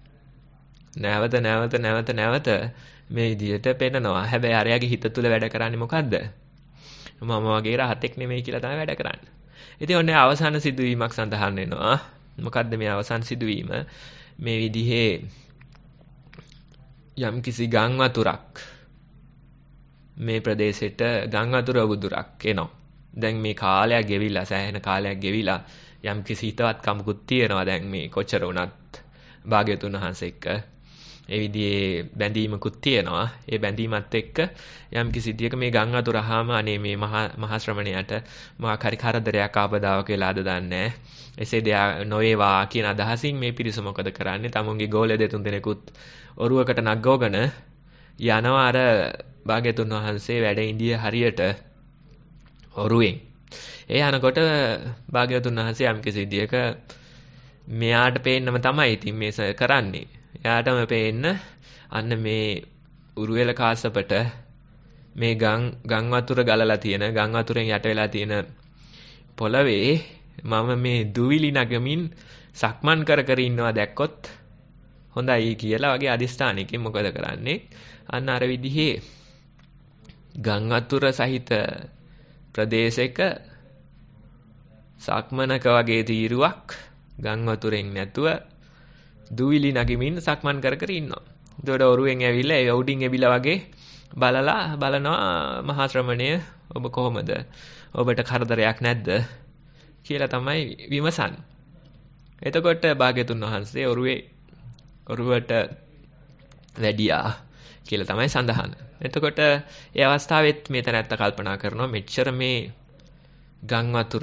E: නැවත නැවත නැවත නැවත මේ විදිහට පෙන්නනවා. හැබැයි අරයාගේ හිත තුල වැඩ කරන්නේ මොකද්ද? මම වගේ රහතෙක් නෙමෙයි කියලා තමයි වැඩ කරන්නේ. ඉතින් ඔන්නේ අවසාන සිදුවීමක් සඳහන් වෙනවා. මොකද්ද මේ අවසාන සිදුවීම? මේ විදිහේ යම් කිසි ගම් වතුරක් මේ ප්‍රදේශෙට ගම් වතුර වුදුරක් එනවා. දැන් මේ කාලයක් ගෙවිලා සෑහෙන කාලයක් ගෙවිලා යම් කිසි හිතවත් කමකුත් තියෙනවා දැන් මේ කොච්චර වුණත් භාග්‍යතුන් වහන්සේ එක්ක. ඒ විදිහේ බැඳීමකුත් තියෙනවා. ඒ බැඳීමත් එක්ක යම් කිසි විදියක මේ ගම් අතුරහාම අනේ මේ මහා මහා ශ්‍රමණයාට මොකක් හරි කරදරයක් ආපදාවක් වෙලාද දන්නේ එසේ දෙයක් නොවේවා කියන අදහසින් මේ පිරිස මොකද කරන්නේ? තමුන්ගේ ගෝල දෙතුන් දෙනෙකුත් ඔරුවකට නග්ගවගෙන යනවා අර භාග්‍යතුන් වහන්සේ වැඩ ඉඳිය හරියට ඔරුවෙන්. ඒ යනකොට භාග්‍යවතුන් වහන්සේ යම් කිසි විදියක මෙයාට පේන්නම තමයි ඉතින් මේ කරන්නේ. එයාටම පේන්න අන්න මේ උරුවෙල කාසපට මේ ගම් ගම් වතුර ගලලා තියෙන ගම් වතුරෙන් යට වෙලා තියෙන පොළවේ මම මේ දුවිලි නගමින් සක්මන් කර කර ඉන්නවා දැක්කොත් හොඳයි කියලා වගේ අදිස්ථානයකින් මොකද කරන්නේ? අන්න අර විදිහේ ගම් වතුර සහිත ප්‍රදේශයක සක්මනක වගේ තීරුවක් ගම් වතුරෙන් නැතුව දුවිලි නගමින් සක්මන් කර කර ඉන්නවා. එතකොට ඔරුවෙන් ඇවිල්ලා ඒ උඩින් එබිලා වගේ බලලා බලනවා මහා ශ්‍රමණය ඔබ කොහොමද? ඔබට කරදරයක් නැද්ද? කියලා තමයි විමසන්නේ. එතකොට භාග්‍යතුන් වහන්සේ ඔරුවේ ඔරුවට වැඩියා කියලා තමයි සඳහන්. එතකොට ඒ අවස්ථාවෙත් මේ තැනැත්ත කල්පනා කරනවා මෙච්චර මේ ගම් වතුර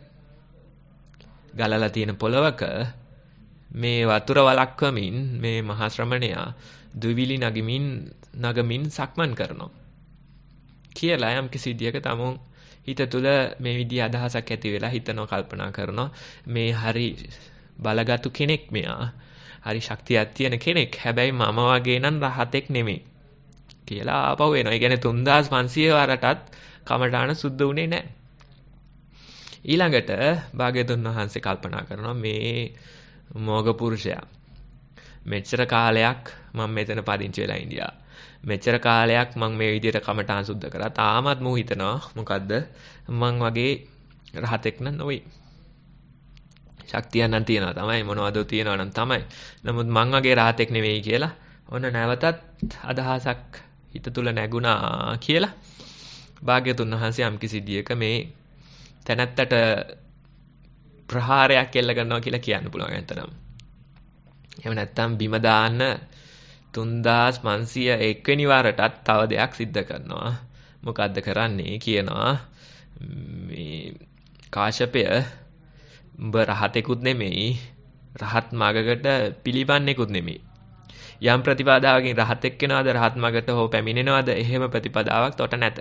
E: ගලලා තියෙන පොළවක මේ වතුර වළක්වමින් මේ මහා ශ්‍රමණයා දුවිලි නගමින් නගමින් සක්මන් කරනවා කියලා යම් කිසි විදියක තමුන් හිත තුළ මේ විදිහ අදහසක් ඇති වෙලා හිතනවා කල්පනා කරනවා මේ හරි බලගත්ු කෙනෙක් මෙයා හරි ශක්තියක් තියෙන කෙනෙක් හැබැයි මම වගේ නම් රහතෙක් නෙමෙයි කියලා ආපහු එනවා. ඒ කියන්නේ තුන්දාස් පන්සිය වරටත් කමඨාන සුද්ධ වුණේ නැහැ. ඊළඟට භාග්‍යතුන් වහන්සේ කල්පනා කරනවා මේ මොග පුරුෂයා මෙච්චර කාලයක් මම මෙතන පදිංචි වෙලා ඉඳියා. මෙච්චර කාලයක් මම මේ විදිහට කමඨාන් සුද්ධ කරා. තාමත් මූ හිතනවා මොකද්ද මං වගේ රහතෙක් නම් නොවේ. ශක්තියක් නම් තියනවා තමයි මොනවද තියනවා නම් තමයි. නමුත් මං වගේ රහතෙක් නෙවෙයි කියලා ඔන්න නැවතත් අදහසක් හිත තුල නැගුණා කියලා භාග්‍යතුන් වහන්සේ යම් කිසි දියක මේ තැනැත්තට ප්‍රහාරයක් එල්ල කරනවා කියලා කියන්න පුළුවන් ඇත්තටම. එහෙම නැත්නම් බිම දාන්න තුන්දාස් පන්සිය එක් වෙනි වාරටත් තව දෙයක් සිද්ධ කරනවා. මොකද්ද කරන්නේ කියනවා මේ කාශ්‍යපය උඹ රහතෙකුත් නෙමෙයි රහත් මාර්ගකට පිළිපන්නේකුත් නෙමෙයි. යම් ප්‍රතිපදාවකින් රහතෙක් වෙනවද රහත් මාර්ගට හෝ පැමිණෙනවද එහෙම ප්‍රතිපදාවක් තොට නැත.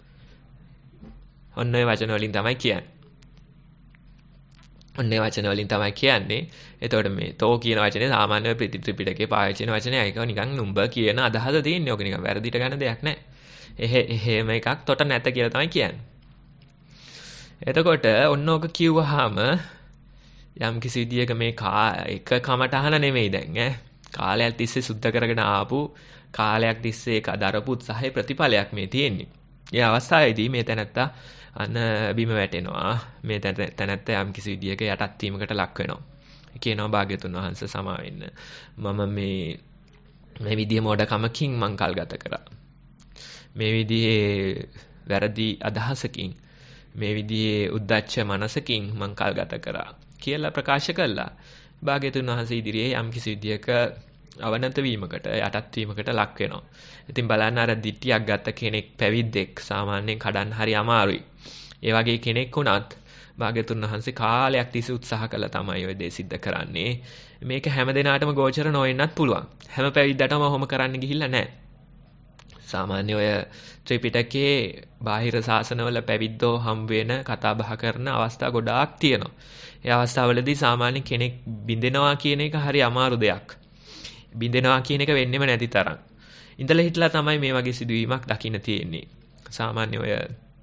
E: ඔන්න ඔය වචන වලින් තමයි කියන්නේ. ඔන්න ඔය වචන වලින් තමයි කියන්නේ. එතකොට මේ තෝ කියන වචනේ සාමාන්‍ය ත්‍රිපිටකයේ පාවිච්චි වෙන වචනය. ඒක නිකන් නුඹ කියන අදහස තියෙන්නේ. ඕක නිකන් වැරදිට ගන්න දෙයක් නැහැ. එහෙ එහෙම එකක් තොට නැත කියලා තමයි කියන්නේ. එතකොට ඔන්න ඕක කිව්වහම යම් කිසි විදියක මේ එක කමටහන නෙමෙයි දැන් ඈ. කාලයක් තිස්සේ සුද්ධ කරගෙන ආපු කාලයක් තිස්සේ ඒක දරපු උත්සාහයේ ප්‍රතිඵලයක් මේ තියෙන්නේ. ඒ අවස්ථාවේදී මේ තැනත්තා අන්න බිම වැටෙනවා. මේ තැනත්තා යම් කිසි විදියක යටත් වීමකට ලක් වෙනවා. කියනවා භාග්‍යතුන් වහන්සේ සමා වෙන්න. මම මේ මේ විදිය මොඩකමකින් මං කල් ගත කරා. මේ විදිහේ වැරදි අදහසකින් මේ විදිහේ උද්දච්ච මනසකින් මං කල් ගත කරා කියලා ප්‍රකාශ කළා. භාග්‍යතුන් වහන්සේ ඉදිරියේ යම් කිසි විදියක අවනත වීමකට යටත් වීමකට ලක් වෙනවා. ඉතින් බලන්න අර දිට්ඨියක් ගත්ත කෙනෙක් පැවිද්දෙක් සාමාන්‍යයෙන් කඩන්න හරි අමාරුයි. ඒ වගේ කෙනෙක් වුණත් භාග්‍යතුන් වහන්සේ කාලයක් තිස්සේ උත්සාහ කළා තමයි ඔය දේ සිද්ධ කරන්නේ. මේක හැම දිනාටම ගෝචර නොවෙන්නත් පුළුවන්. හැම පැවිද්දටම ඔහොම කරන්න ගිහිල්ලා නැහැ. සාමාන්‍ය ඔය ත්‍රිපිටකයේ බාහිර ශාසනවල පැවිද්දෝ හම් වෙන කතා බහ කරන අවස්ථා ගොඩාක් තියෙනවා. ඒ අවස්ථාවලදී සාමාන්‍ය කෙනෙක් බින්දෙනවා කියන එක හරි අමාරු දෙයක්. බින්දෙනවා කියන එක වෙන්නෙම නැති තරම්. ඉඳලා හිටලා තමයි මේ වගේ සිදුවීමක් දකින්න තියෙන්නේ. සාමාන්‍ය ඔය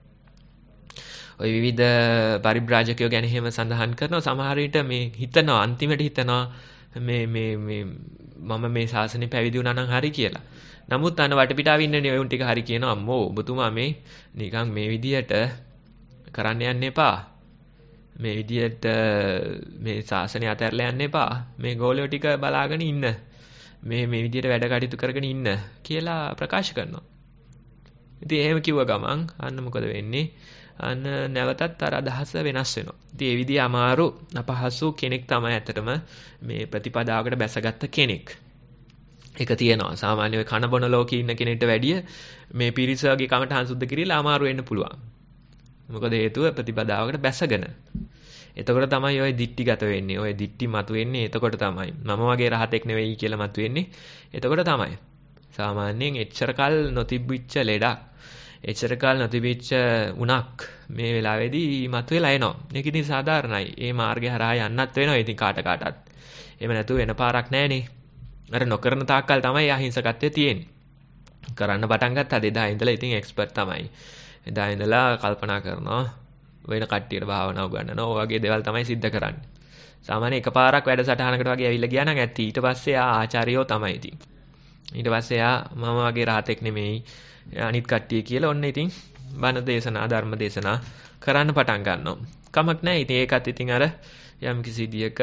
E: ඔය විවිධ පරිබ්‍රාජකයෝ ගැන එහෙම සඳහන් කරනවා. සමහර විට මේ හිතනවා අන්තිමට හිතනවා මේ මේ මේ මම මේ ශාසනය පැවිදි වුණා නම් හරි කියලා. නමුත් අන වටපිටාව ඉන්නනේ ඔයුන් ටික හරි කියනවා අම්මෝ ඔබතුමා මේ නිකන් මේ විදියට කරන්න යන්න එපා. මේ විදියට මේ ශාසනය අතහැරලා යන්න එපා. මේ ගෝලියෝ ටික බලාගෙන ඉන්න. මේ මේ විදියට වැඩ කටයුතු කරගෙන ඉන්න කියලා ප්‍රකාශ කරනවා. ඉතින් එහෙම කිව්ව ගමන් අන්න මොකද වෙන්නේ? අන්න නැවතත් අර අදහස වෙනස් වෙනවා. ඉතින් ඒ විදිහ අමාරු අපහසු කෙනෙක් තමයි ඇත්තටම මේ ප්‍රතිපදාවකට බැසගත්ත කෙනෙක්. ඒක තියෙනවා. සාමාන්‍ය ඔය කන බොන ලෝකේ ඉන්න කෙනෙක්ට වැඩිය මේ පිරිසගේ කමටහන් සුද්ධ කිරීලා අමාරු වෙන්න පුළුවන්. මොකද හේතුව ප්‍රතිපදාවකට බැසගෙන. එතකොට තමයි ඔය දික්ටිගත වෙන්නේ. ඔය දික්ටි මතුවෙන්නේ එතකොට තමයි. මම වගේ රහතෙක් නෙවෙයි කියලා මතුවෙන්නේ. එතකොට තමයි. සාමාන්‍යයෙන් එච්චර කල් නොතිබිච්ච ලෙඩක්, එච්චර කල් නොතිබිච්ච උණක් මේ වෙලාවේදී මතුවෙලා එනවා. ඒක ඉතින් සාධාරණයි. ඒ මාර්ගය හරහා යන්නත් වෙනවා ඉතින් කාට කාටත්. එහෙම නැතුව වෙන පාරක් නැහනේ. අර නොකරන තාක්කල් තමයි අහිංසකත්වයේ තියෙන්නේ. කරන්න පටන් ගත්තා එදා ඉඳලා ඉතින් එක්ස්පර්ට් තමයි. එදා ඉඳලා කල්පනා කරනවා වෙන කට්ටියට භාවනා උගන්වනවා. ඔය වගේ දේවල් තමයි සිද්ධ කරන්නේ. සාමාන්‍ය එකපාරක් වැඩසටහනකට වගේ ඇවිල්ලා ගියා නම් ඇත්ති. ඊට පස්සේ ආ ආචාර්යෝ තමයි ඉතින්. ඊට පස්සේ ආ මම වගේ රහතෙක් නෙමෙයි අනිත් කට්ටිය කියලා ඔන්න ඉතින් බණ දේශනා ධර්ම දේශනා කරන්න පටන් ගන්නවා. කමක් නැහැ. ඉතින් ඒකත් ඉතින් අර යම් කිසි විදියක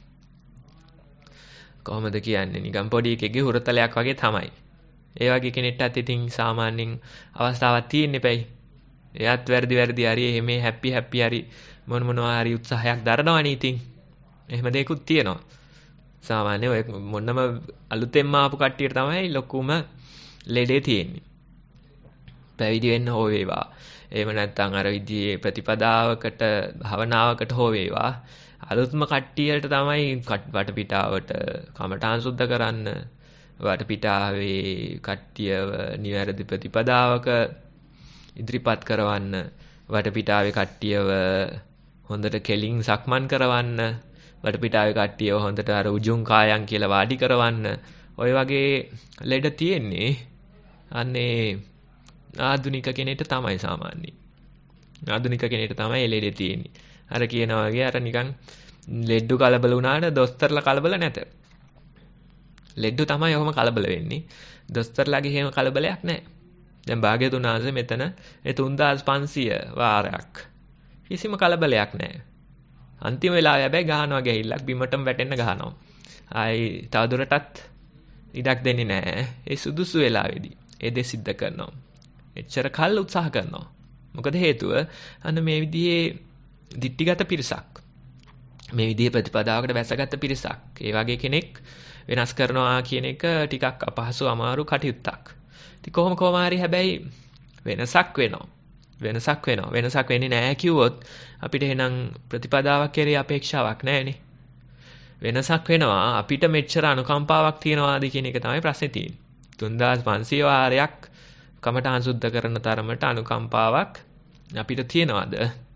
E: කොහොමද කියන්නේ නිකන් පොඩි එකෙක්ගේ හුරතලයක් වගේ තමයි. ඒ වගේ කෙනෙක්ටත් ඉතින් සාමාන්‍යයෙන් අවස්ථාවක් තියෙන්නේ පැයි. එයාත් වැඩි වැඩි හරි එහෙම හැපි හැපි හරි මොන මොනවා හරි උත්සාහයක් දරනවනේ ඉතින්. එහෙම දෙයක්ත් තියෙනවා. සාමාන්‍ය ඔය මොනම අලුතෙන්ම ආපු කට්ටියට තමයි ලොකුම ලෙඩේ තියෙන්නේ. පැවිදි වෙන්න හෝ වේවා. එහෙම නැත්නම් අර විදිහේ ප්‍රතිපදාවකට භවනාවකට හෝ වේවා. අලුත්ම කට්ටියට තමයි වටපිටාවට කමඨාන් සුද්ධ කරන්න වටපිටාවේ කට්ටියව නිවැරදි ප්‍රතිපදාවක ඉදිරිපත් කරවන්න වටපිටාවේ කට්ටියව හොඳට කෙලින් සක්මන් කරවන්න වටපිටාවේ කට්ටියව හොඳට අර උජුං කායන් කියලා වාඩි කරවන්න ඔය වගේ ලෙඩ තියෙන්නේ අන්නේ ආධුනික කෙනෙක්ට තමයි සාමාන්‍යයෙන් ආධුනික කෙනෙක්ට තමයි ලෙඩ තියෙන්නේ අර කියනවා වගේ අර නිකන් ලෙඩු කලබල වුණාට දොස්තරලා කලබල නැත. ලෙඩු තමයි ඔහොම කලබල වෙන්නේ. දොස්තරලාගේ එහෙම කලබලයක් නැහැ. දැන් භාග්‍යතුන් වහන්සේ මෙතන ඒ තුන්දාස් පන්සිය වාරයක් කිසිම කලබලයක් නැහැ. අන්තිම වෙලාවේ හැබැයි ගහනවා ගිහිල්ලක් බිමටම වැටෙන්න ගහනවා. ආයි තවදුරටත් ඉඩක් දෙන්නේ නැහැ. ඒ සුදුසු වෙලාවේදී ඒ දේ සිද්ධ කරනවා. එච්චර කල් උත්සාහ කරනවා. මොකද හේතුව අන්න මේ විදිහේ දිට්ටිගත පිරිසක්. මේ විදිහේ ප්‍රතිපදාවකට වැසගත් පිරිසක්. ඒ වගේ කෙනෙක් වෙනස් කරනවා කියන එක ටිකක් අපහසු අමාරු කටයුත්තක්. ඉතින් කොහොම කොහම හරි හැබැයි වෙනසක් වෙනවා. වෙනසක් වෙනවා. වෙනසක් වෙන්නේ නැහැ කිව්වොත් අපිට එහෙනම් ප්‍රතිපදාවක් කෙරේ අපේක්ෂාවක් නැහැනේ. වෙනසක් වෙනවා අපිට මෙච්චර අනුකම්පාවක් තියනවාද කියන එක තමයි ප්‍රශ්නේ තියෙන්නේ. තුන්දාස් පන්සිය වාරයක් කමඨාන් සුද්ධ කරන තරමට අනුකම්පාවක් අපිට තියනවාද?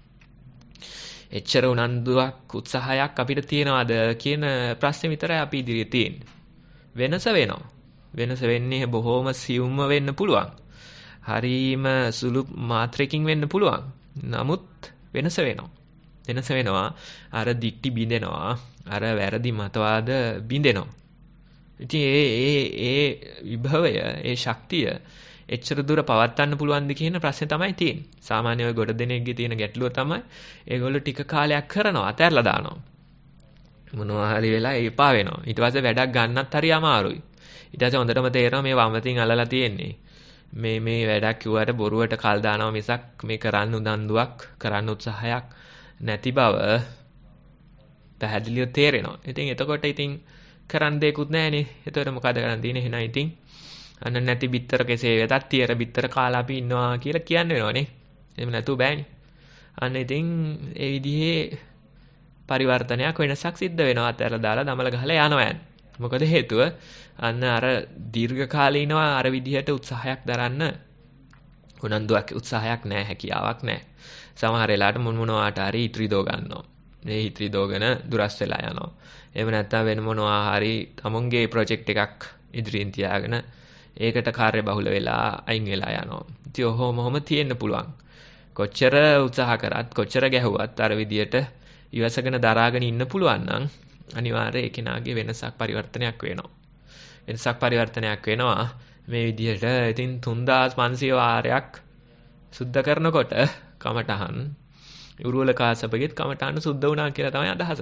E: එච්චර උනන්දුවක් උත්සාහයක් අපිට තියනවාද කියන ප්‍රශ්නේ විතරයි අපි ඉදිරියේ තියෙන්නේ. වෙනස වෙනවා. වෙනස වෙන්නේ බොහොම සියුම්ම වෙන්න පුළුවන්. හරීම සුළු මාත්‍රකින් වෙන්න පුළුවන්. නමුත් වෙනස වෙනවා. වෙනස වෙනවා. අර දික්ටි බිඳෙනවා. අර වැරදි මතවාද බිඳෙනවා. ඉතින් ඒ ඒ ඒ විභවය, ඒ ශක්තිය එච්චර දුර පවත්වන්න පුළුවන්ද කියන ප්‍රශ්නේ තමයි තියෙන්නේ. සාමාන්‍ය ඔය ගොඩ දෙනෙක්ගේ තියෙන ගැටලුව තමයි ඒගොල්ලෝ ටික කාලයක් කරනවා, අතහැරලා දානවා. මොනවා හරි වෙලා එපා වෙනවා. ඊට පස්සේ වැඩක් ගන්නත් හරි අමාරුයි. ඊට පස්සේ හොඳටම තේරෙනවා මේ වමතින් අල්ලලා තියෙන්නේ. මේ මේ වැඩක් කිව්වට බොරුවට කල් දානවා මිසක් මේ කරන්න උනන්දුවක්, කරන්න උත්සාහයක් නැති බව පැහැදිලිව තේරෙනවා. ඉතින් එතකොට ඉතින් කරන්න දෙයක්වත් නැහැනේ. එතකොට මොකද කරන්න තියෙන්නේ? එහෙනම් ඉතින් අන්න නැති බිත්තර කෙසේ වෙතත් තියර බිත්තර කාලා අපි ඉන්නවා කියලා කියන්න වෙනවනේ. එහෙම නැතුව බෑනේ. අන්න ඉතින් ඒ විදිහේ පරිවර්තනයක් වෙනසක් සිද්ධ වෙනවා. අතහැරලා දාලා දමල ගහලා යනවා යන්නේ. මොකද හේතුව අන්න අර දීර්ඝ කාලීනව අර විදිහට උත්සාහයක් දරන්න උනන්දුවක් උත්සාහයක් නැහැ, හැකියාවක් නැහැ. සමහර වෙලාවට මුන් මොනවාට හරි ඉත්‍රි දෝ ගන්නවා. මේ ඉත්‍රි දෝගෙන දුරස් වෙලා යනවා. එහෙම නැත්නම් වෙන මොනවා හරි තමුන්ගේ ප්‍රොජෙක්ට් එකක් ඉදිරියෙන් තියාගෙන ඒකට කාර්ය බහුල වෙලා අයින් වෙලා යනවා. ඉතින් ඔහොම ඔහොම තියෙන්න පුළුවන්. කොච්චර උත්සාහ කරත් කොච්චර ගැහුවත් අර විදියට ඉවසගෙන දරාගෙන ඉන්න පුළුවන් නම් අනිවාර්යයෙන් ඒ කෙනාගේ වෙනසක් පරිවර්තනයක් වෙනවා. වෙනසක් පරිවර්තනයක් වෙනවා. මේ විදියට ඉතින් තුන්දාස් පන්සිය වාරයක් සුද්ධ කරනකොට කමඨහන් උරුවල කාසපගෙත් කමඨහන් සුද්ධ වුණා කියලා තමයි අදහස.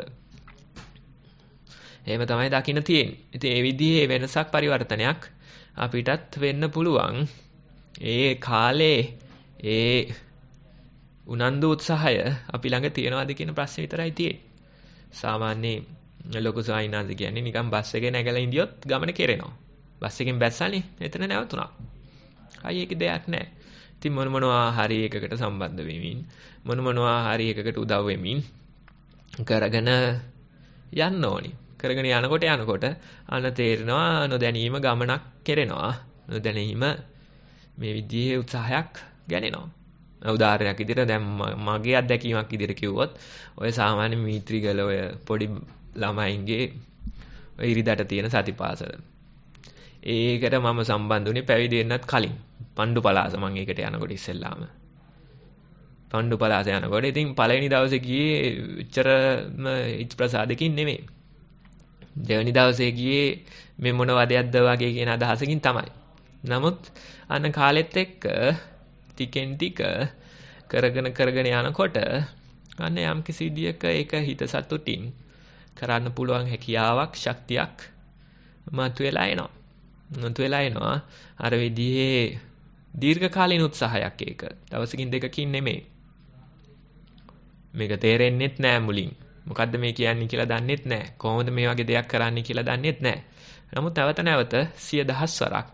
E: එහෙම තමයි දකින්න තියෙන්නේ. ඉතින් ඒ විදිහේ වෙනසක් පරිවර්තනයක් අපිටත් වෙන්න පුළුවන්. ඒ කාලේ ඒ උනන්දු උත්සාහය අපි ළඟ තියනවාද කියන ප්‍රශ්නේ විතරයි තියෙන්නේ. සාමාන්‍ය ලොකු සායිනාද කියන්නේ නිකන් බස් එකේ නැගලා ඉඳියොත් ගමන කෙරෙනවා. බස් එකෙන් බැස්සනේ. එතන නැවතුණා. අය ඒක දෙයක් නැහැ. ඉතින් මොන මොනවා හරි එකකට සම්බන්ධ වෙමින් මොන මොනවා හරි එකකට උදව් වෙමින් කරගෙන යන්න ඕනි. කරගෙන යනකොට යනකොට අන්න තේරෙනවා නොදැනීම ගමනක් කෙරෙනවා. නොදැනීම මේ විදිහේ උත්සාහයක් ගැනෙනවා. උදාහරණයක් විදිහට දැන් මගේ අත්දැකීමක් විදිහට කිව්වොත් ඔය සාමාන්‍ය මීත්‍රිගල ඔය පොඩි ළමයින්ගේ ඔය ඉරිදට තියෙන සතිපාසල. ඒකට මම සම්බන්ධ වුණේ පැවිදි වෙන්නත් කලින්. පණ්ඩු පලාස මම ඒකට යනකොට ඉස්සෙල්ලාම. පණ්ඩු පලාස යනකොට ඉතින් පළවෙනි දවසේ ගියේ එච්චරම ඉත් ප්‍රසාදකින් නෙමෙයි. දෙවෙනි දවසේ ගියේ මේ මොන වදයක්ද වගේ කියන අදහසකින් තමයි. නමුත් අන්න කාලෙත් එක්ක ටිකෙන් ටික කරගෙන කරගෙන යනකොට අන්න යම් කිසි විදියක ඒක හිත සතුටින් කරන්න පුළුවන් හැකියාවක් ශක්තියක් මතුවලා එනවා. මතුවලා එනවා අර විදිහේ දීර්ඝ කාලීන උත්සාහයක් ඒක. දවසකින් දෙකකින් නෙමෙයි. මේක තේරෙන්නෙත් නෑ මුලින්. මොකද්ද මේ කියන්නේ කියලා දන්නෙත් නෑ. කොහොමද මේ වගේ දෙයක් කරන්නේ කියලා දන්නෙත් නෑ. නමුත් නැවත නැවත සිය දහස් වරක්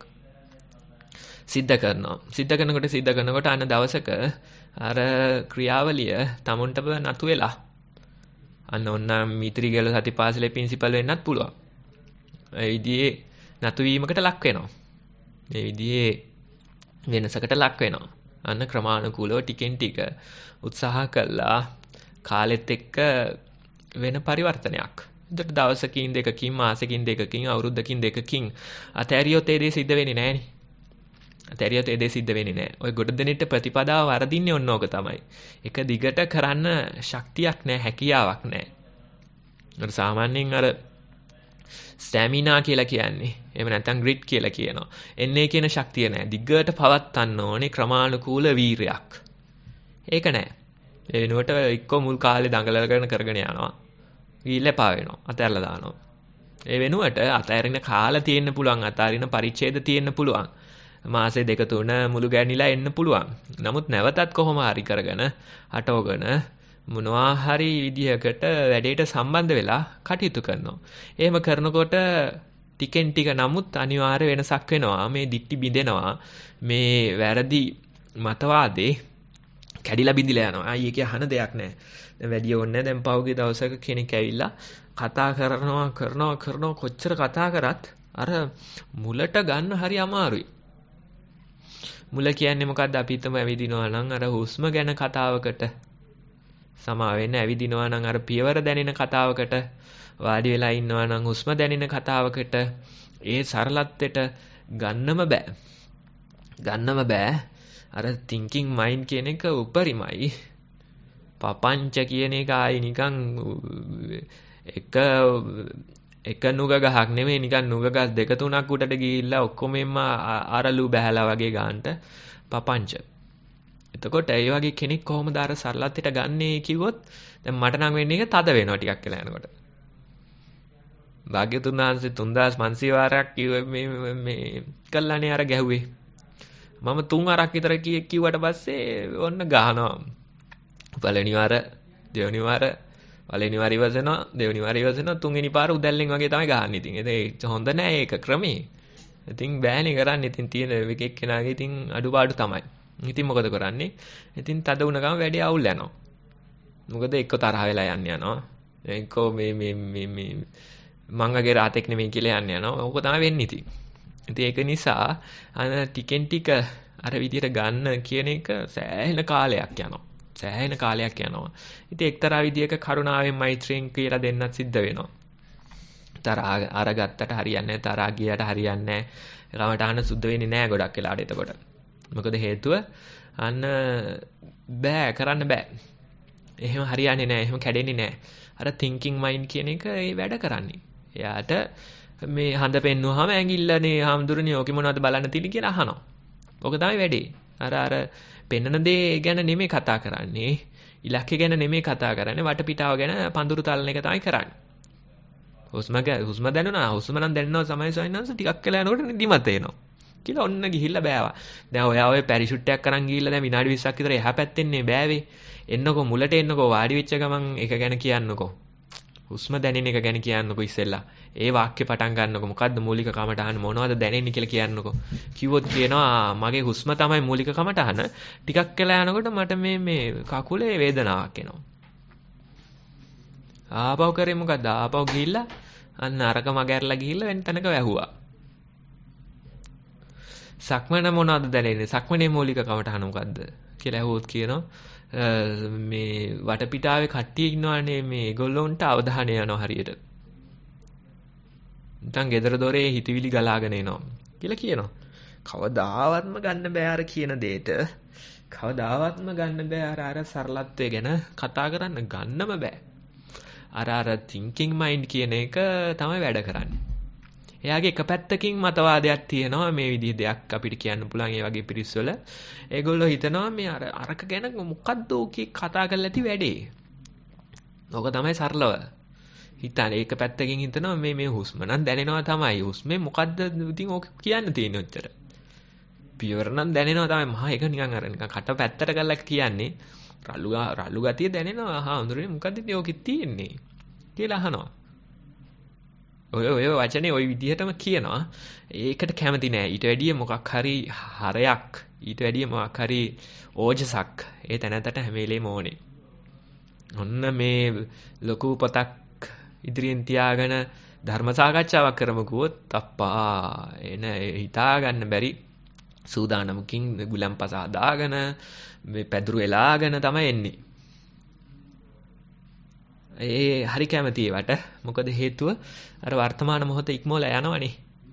E: සිද්ධ කරනවා. සිද්ධ කරනකොට සිද්ධ කරනකොට අන්න දවසක අර ක්‍රියාවලිය tamunට නතු වෙලා අන්න ඔන්න මිත්‍රිගල සතිපාසලේ ප්‍රින්සිපල් වෙන්නත් පුළුවන්. ඒ විදිහේ නතු වීමකට ලක් වෙනවා. මේ විදිහේ වෙනසකට ලක් වෙනවා. අන්න ක්‍රමානුකූලව ටිකෙන් ටික උත්සාහ කළා කාලෙත් එක්ක වෙන පරිවර්තනයක්. ඒකට දවසකින් දෙකකින් මාසෙකින් දෙකකින් අවුරුද්දකින් දෙකකින් අතෑරියොත් ඒ දේ සිද්ධ වෙන්නේ නැහනේ. අතෑරියොත් ඒ දේ සිද්ධ වෙන්නේ නැහැ. ඔය ගොඩ දෙනෙට ප්‍රතිපදාව වරදින්නේ ඔන්න ඕක තමයි. එක දිගට කරන්න ශක්තියක් නැහැ, හැකියාවක් නැහැ. අර සාමාන්‍යයෙන් අර ස්ටැමිනා කියලා කියන්නේ. එහෙම නැත්නම් ග්‍රිඩ් කියලා කියනවා. එන්නේ කියන ශක්තිය නැහැ. දිගට පවත්වන්න ඕනේ ක්‍රමානුකූල වීරයක්. ඒක නැහැ. ඒ වෙනුවට එක්ක මුල් කාලේ දඟලගෙන කරගෙන යනවා. ගිහිල්ලා පා වෙනවා. අතහැරලා දානවා. ඒ වෙනුවට අතහැරින කාලා තියෙන්න පුළුවන්. අතහැරින පරිච්ඡේද තියෙන්න පුළුවන්. මාසේ දෙක තුන මුළු ගෑනිලා එන්න පුළුවන්. නමුත් නැවතත් කොහොම හරි කරගෙන අටවගෙන මොනවා හරි විදිහකට වැඩේට සම්බන්ධ වෙලා කටයුතු කරනවා. එහෙම කරනකොට ටිකෙන් ටික නමුත් අනිවාර්ය වෙනසක් වෙනවා. මේ දික්ටි බිඳෙනවා. මේ වැරදි මතවාදේ කැඩිලා බිඳිලා යනවා. ආයි ඒකේ අහන දෙයක් නැහැ. දැන් වැඩි ඕනේ දැන් පහුගිය දවසක කෙනෙක් ඇවිල්ලා කතා කරනවා කරනවා කරනවා කොච්චර කතා කරත් අර මුලට ගන්න හරි අමාරුයි. මුල කියන්නේ මොකද්ද? අපි හිතමු ඇවිදිනවා නම් අර හුස්ම ගැන කතාවකට සමා වෙන්න ඇවිදිනවා නම් අර පියවර දැනෙන කතාවකට වාඩි වෙලා ඉන්නවා නම් හුස්ම දැනෙන කතාවකට ඒ සරලත්වයට ගන්නම බෑ. ගන්නම බෑ. අර thinking mind කියන එක උපරිමයි. පපංච කියන එක ආයි නිකන් එක එක නුග ගහක් නෙමෙයි නිකන් නුග ගස් දෙක තුනක් උඩට ගිහිල්ලා ඔක්කොම අරලු බහැලා වගේ ගන්නට පපංච. එතකොට ඒ වගේ කෙනෙක් කොහොමද අර සරලත්වයට ගන්නේ කිව්වොත් දැන් මට නම් වෙන්නේ ඒක තද වෙනවා ටිකක් වෙලා යනකොට. භාග්‍යතුන් වහන්සේ තුන්දාස් පන්සීය වාරයක් මේ මේ කළානේ අර ගැහුවේ. මම තුන් වරක් විතර කිව්වට පස්සේ ඔන්න ගහනවා. පළවෙනි වාර, දෙවෙනි වාර, පළවෙනි වාර ඉවසනවා, දෙවෙනි වාර ඉවසනවා, තුන්වෙනි පාර උදැල්ලෙන් වගේ තමයි ගහන්නේ. ඉතින් ඒක හොඳ නෑ ඒක ක්‍රමේ. ඉතින් බෑනේ කරන්නේ. ඉතින් තියෙන එක එක්කෙනාගේ ඉතින් අඩුපාඩු තමයි. ඉතින් මොකද කරන්නේ? ඉතින් තද වුණ ගමන් වැඩි අවුල් යනවා. මොකද එක්ක තරහ වෙලා යන්න යනවා. එක්ක මේ මේ මේ මේ මංගගේ රාතෙක් නෙමෙයි කියලා යන්න යනවා. ඕක තමයි වෙන්නේ ඉතින්. ඉතින් ඒක නිසා අන ටිකෙන් ටික අර විදියට ගන්න කියන එක සෑහෙන කාලයක් යනවා. සෑහෙන කාලයක් යනවා. ඉතින් එක්තරා විදියක කරුණාවෙන් මෛත්‍රියෙන් කියලා දෙන්නත් සිද්ධ වෙනවා. තරහ අරගත්තට හරියන්නේ නැහැ. තරහ ගියට හරියන්නේ නැහැ. රමටහන සුද්ධ වෙන්නේ නැහැ ගොඩක් වෙලාවට එතකොට. මොකද හේතුව අන්න බෑ කරන්න බෑ. එහෙම හරියන්නේ නැහැ. එහෙම කැඩෙන්නේ නැහැ. අර thinking mind කියන එක ඒ වැඩ කරන්නේ. එයාට මේ හඳ පෙන්නුවාම ඇඟිල්ලනේ හාමුදුරනේ ඔකේ මොනවද බලන්න තියෙන්නේ කියලා අහනවා. ඔක තමයි වැඩේ. අර අර පෙන්නන දේ ගැන නෙමෙයි කතා කරන්නේ. ඉලක්කය ගැන නෙමෙයි කතා කරන්නේ. වටපිටාව ගැන පඳුරු තලන එක තමයි කරන්නේ. හුස්ම හුස්ම දැනුණා. හුස්ම නම් දැනනවා සමයි සොයනස ටිකක් වෙලා යනකොට නිදිමත එනවා. කියලා ඔන්න ගිහිල්ලා බෑවා. දැන් ඔයා ඔය පැරිෂුට් එකක් අරන් ගිහිල්ලා දැන් විනාඩි විස්සක් විතර එහා පැත්තෙන්නේ බෑවේ. එන්නකෝ මුලට එන්නකෝ වාඩි වෙච්ච ගමන් එක ගැන කියන්නකෝ. හුස්ම දැනෙන එක ගැන කියන්නකො ඉස්සෙල්ලා. ඒ වාක්‍ය පටන් ගන්නකො මොකද්ද මූලික කමටහන මොනවද දැනෙන්නේ කියලා කියන්නකො. කිව්වොත් කියනවා මගේ හුස්ම තමයි මූලික කමටහන. ටිකක් වෙලා යනකොට මට මේ මේ කකුලේ වේදනාවක් එනවා. ආපහු කරේ මොකද්ද? ආපහු ගිහිල්ලා අන්න අරක මගහැරලා ගිහිල්ලා වෙන තැනක වැහුවා. සක්මන මොනවද දැනෙන්නේ? සක්මනේ මූලික කමටහන මොකද්ද කියලා ඇහුවොත් කියනවා මේ වටපිටාවේ කට්ටිය ඉන්නවනේ මේ ඒගොල්ලොන්ට අවධානය යනවා හරියට. නැත්නම් ගෙදර දොරේ හිතවිලි ගලාගෙන එනවා කියලා කියනවා. කවදාවත්ම ගන්න බෑ අර කියන දෙයට. කවදාවත්ම ගන්න බෑ අර අර සරලත්වය ගැන කතා කරන්න ගන්නම බෑ. අර අර thinking mind කියන එක තමයි වැඩ කරන්නේ. එයාගේ එක පැත්තකින් මතවාදයක් තියෙනවා මේ විදිහ දෙයක් අපිට කියන්න පුළුවන් ඒ වගේ පිරිස්වල. ඒගොල්ලෝ හිතනවා මේ අර අරක ගැන මොකද්ද ඕකේ කතා කරලා ඇති වැඩේ. ඕක තමයි සරලව. හිතන්නේ ඒක පැත්තකින් හිතනවා මේ මේ හුස්ම නම් දැනෙනවා තමයි. හුස්මේ මොකද්ද ඉතින් ඕක කියන්න තියෙන්නේ ඔච්චර. පියවර නම් දැනෙනවා තමයි. මහා ඒක නිකන් අර නිකන් කට පැත්තට කරලා කියන්නේ. රළු රළු ගතිය දැනෙනවා. හා හඳුරන්නේ මොකද්ද ඉතින් ඕකෙ තියෙන්නේ කියලා අහනවා. ඔය ඔය වචනේ ওই විදිහටම කියනවා. ඒකට කැමති නෑ. ඊට වැඩිය මොකක් හරි හරයක්, ඊට වැඩිය මොකක් හරි ඕජසක් ඒ තැනකට හැම වෙලේම ඕනේ. ඔන්න මේ ලොකු පොතක් ඉදිරියෙන් තියාගෙන ධර්ම සාකච්ඡාවක් කරමුකෝ අප්පා එන හිතා ගන්න බැරි සූදානමකින් ගුලම්පස හදාගෙන මේ පැදුරු එලාගෙන තමයි එන්නේ. ඒ හරි කැමති ඒවට. මොකද හේතුව අර වර්තමාන මොහොත ඉක්මවලා යනවනේ.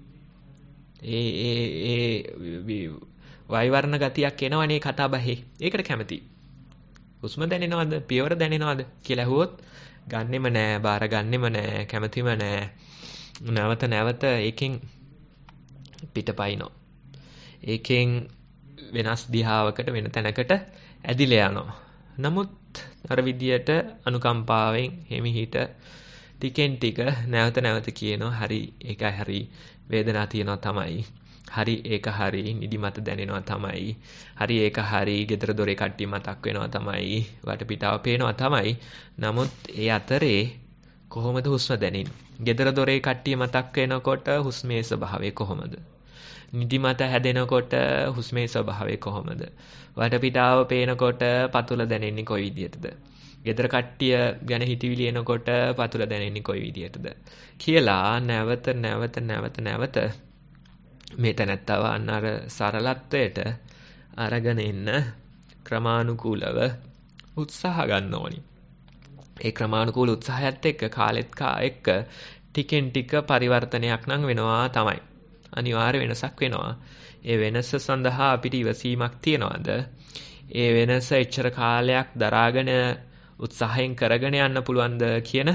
E: ඒ ඒ ඒ වෛවර්ණ ගතියක් එනවනේ කතා බහේ. ඒකට කැමති. හුස්ම දැනෙනවද? පියවර දැනෙනවද කියලා ඇහුවොත් ගන්නෙම නෑ, බාර ගන්නෙම නෑ, කැමතිම නෑ. නැවත නැවත ඒකෙන් පිටපයින්නවා. ඒකෙන් වෙනස් දිහාවකට වෙන තැනකට ඇදිලා යනවා. නමුත් අර විදියට අනුකම්පාවෙන් හිමිහිට ටිකෙන් ටික නැවත නැවත කියනවා හරි ඒකයි හරි වේදනාවක් තියෙනවා තමයි. හරි ඒක හරි නිදිමත දැනෙනවා තමයි. හරි ඒක හරි ගෙදර දොරේ කට්ටිය මතක් වෙනවා තමයි. වටපිටාව පේනවා තමයි. නමුත් ඒ අතරේ කොහොමද හුස්ම දැනෙන්නේ? ගෙදර දොරේ කට්ටිය මතක් වෙනකොට හුස්මේ ස්වභාවය කොහොමද? නිදිමත හැදෙනකොට හුස්මේ ස්වභාවය කොහොමද? වටපිටාව පේනකොට පතුල දැනෙන්නේ කොයි විදියටද? ගෙදර කට්ටිය ගැන හිතවිලි එනකොට පතුල දැනෙන්නේ කොයි විදියටද? කියලා නැවත නැවත නැවත නැවත මේ තැනත්තව අන්න අර සරලත්වයට අරගෙන එන්න ක්‍රමානුකූලව උත්සාහ ගන්න ඕනි. ඒ ක්‍රමානුකූල උත්සාහයත් එක්ක කාලෙත් කා එක්ක ටිකෙන් ටික පරිවර්තනයක් නම් වෙනවා තමයි. අනිවාර්ය වෙනසක් වෙනවා. ඒ වෙනස සඳහා අපිට ඉවසීමක් තියනවාද? ඒ වෙනස එච්චර කාලයක් දරාගෙන උත්සාහයෙන් කරගෙන යන්න පුළුවන්ද කියන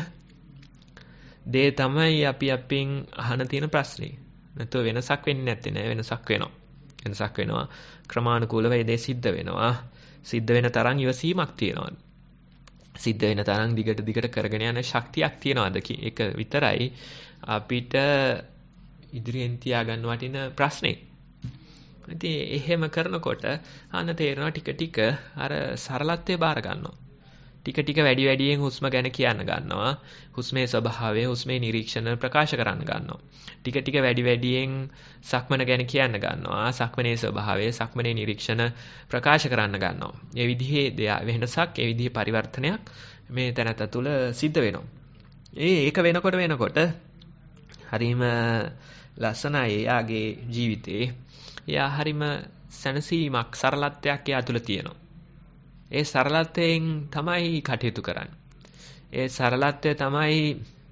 E: දේ තමයි අපි අපින් අහන තියෙන ප්‍රශ්නේ. නැත්නම් වෙනසක් වෙන්නේ නැත්තේ නෑ වෙනසක් වෙනවා. වෙනසක් වෙනවා. ක්‍රමානුකූලව ඒ දේ සිද්ධ වෙනවා. සිද්ධ වෙන තරම් ඉවසීමක් තියනවාද? සිද්ධ වෙන තරම් දිගට දිගට කරගෙන යන ශක්තියක් තියනවාද? ඒක විතරයි අපිට ඉදිරියෙන් තියාගන්න වටින ප්‍රශ්නේ. ඉතින් එහෙම කරනකොට අන්න තේරෙනවා ටික ටික අර සරලත්වය බාර ගන්නවා. ටික ටික වැඩි වැඩියෙන් හුස්ම ගැන කියන්න ගන්නවා. හුස්මේ ස්වභාවය, හුස්මේ නිරීක්ෂණ ප්‍රකාශ කරන්න ගන්නවා. ටික ටික වැඩි වැඩියෙන් සක්මන ගැන කියන්න ගන්නවා. සක්මනේ ස්වභාවය, සක්මනේ නිරීක්ෂණ ප්‍රකාශ කරන්න ගන්නවා. මේ විදිහේ වෙනසක්, ඒ විදිහේ පරිවර්තනයක් මේ තැනත තුළ සිද්ධ වෙනවා. ඒ ඒක වෙනකොට වෙනකොට හරීම ලස්සනයි එයාගේ ජීවිතේ. එයා හරීම සැනසීමක්, සරලත්වයක් එයා තුළ තියෙනවා. ඒ සරලත්වයෙන් තමයි කටයුතු කරන්නේ. ඒ සරලත්වය තමයි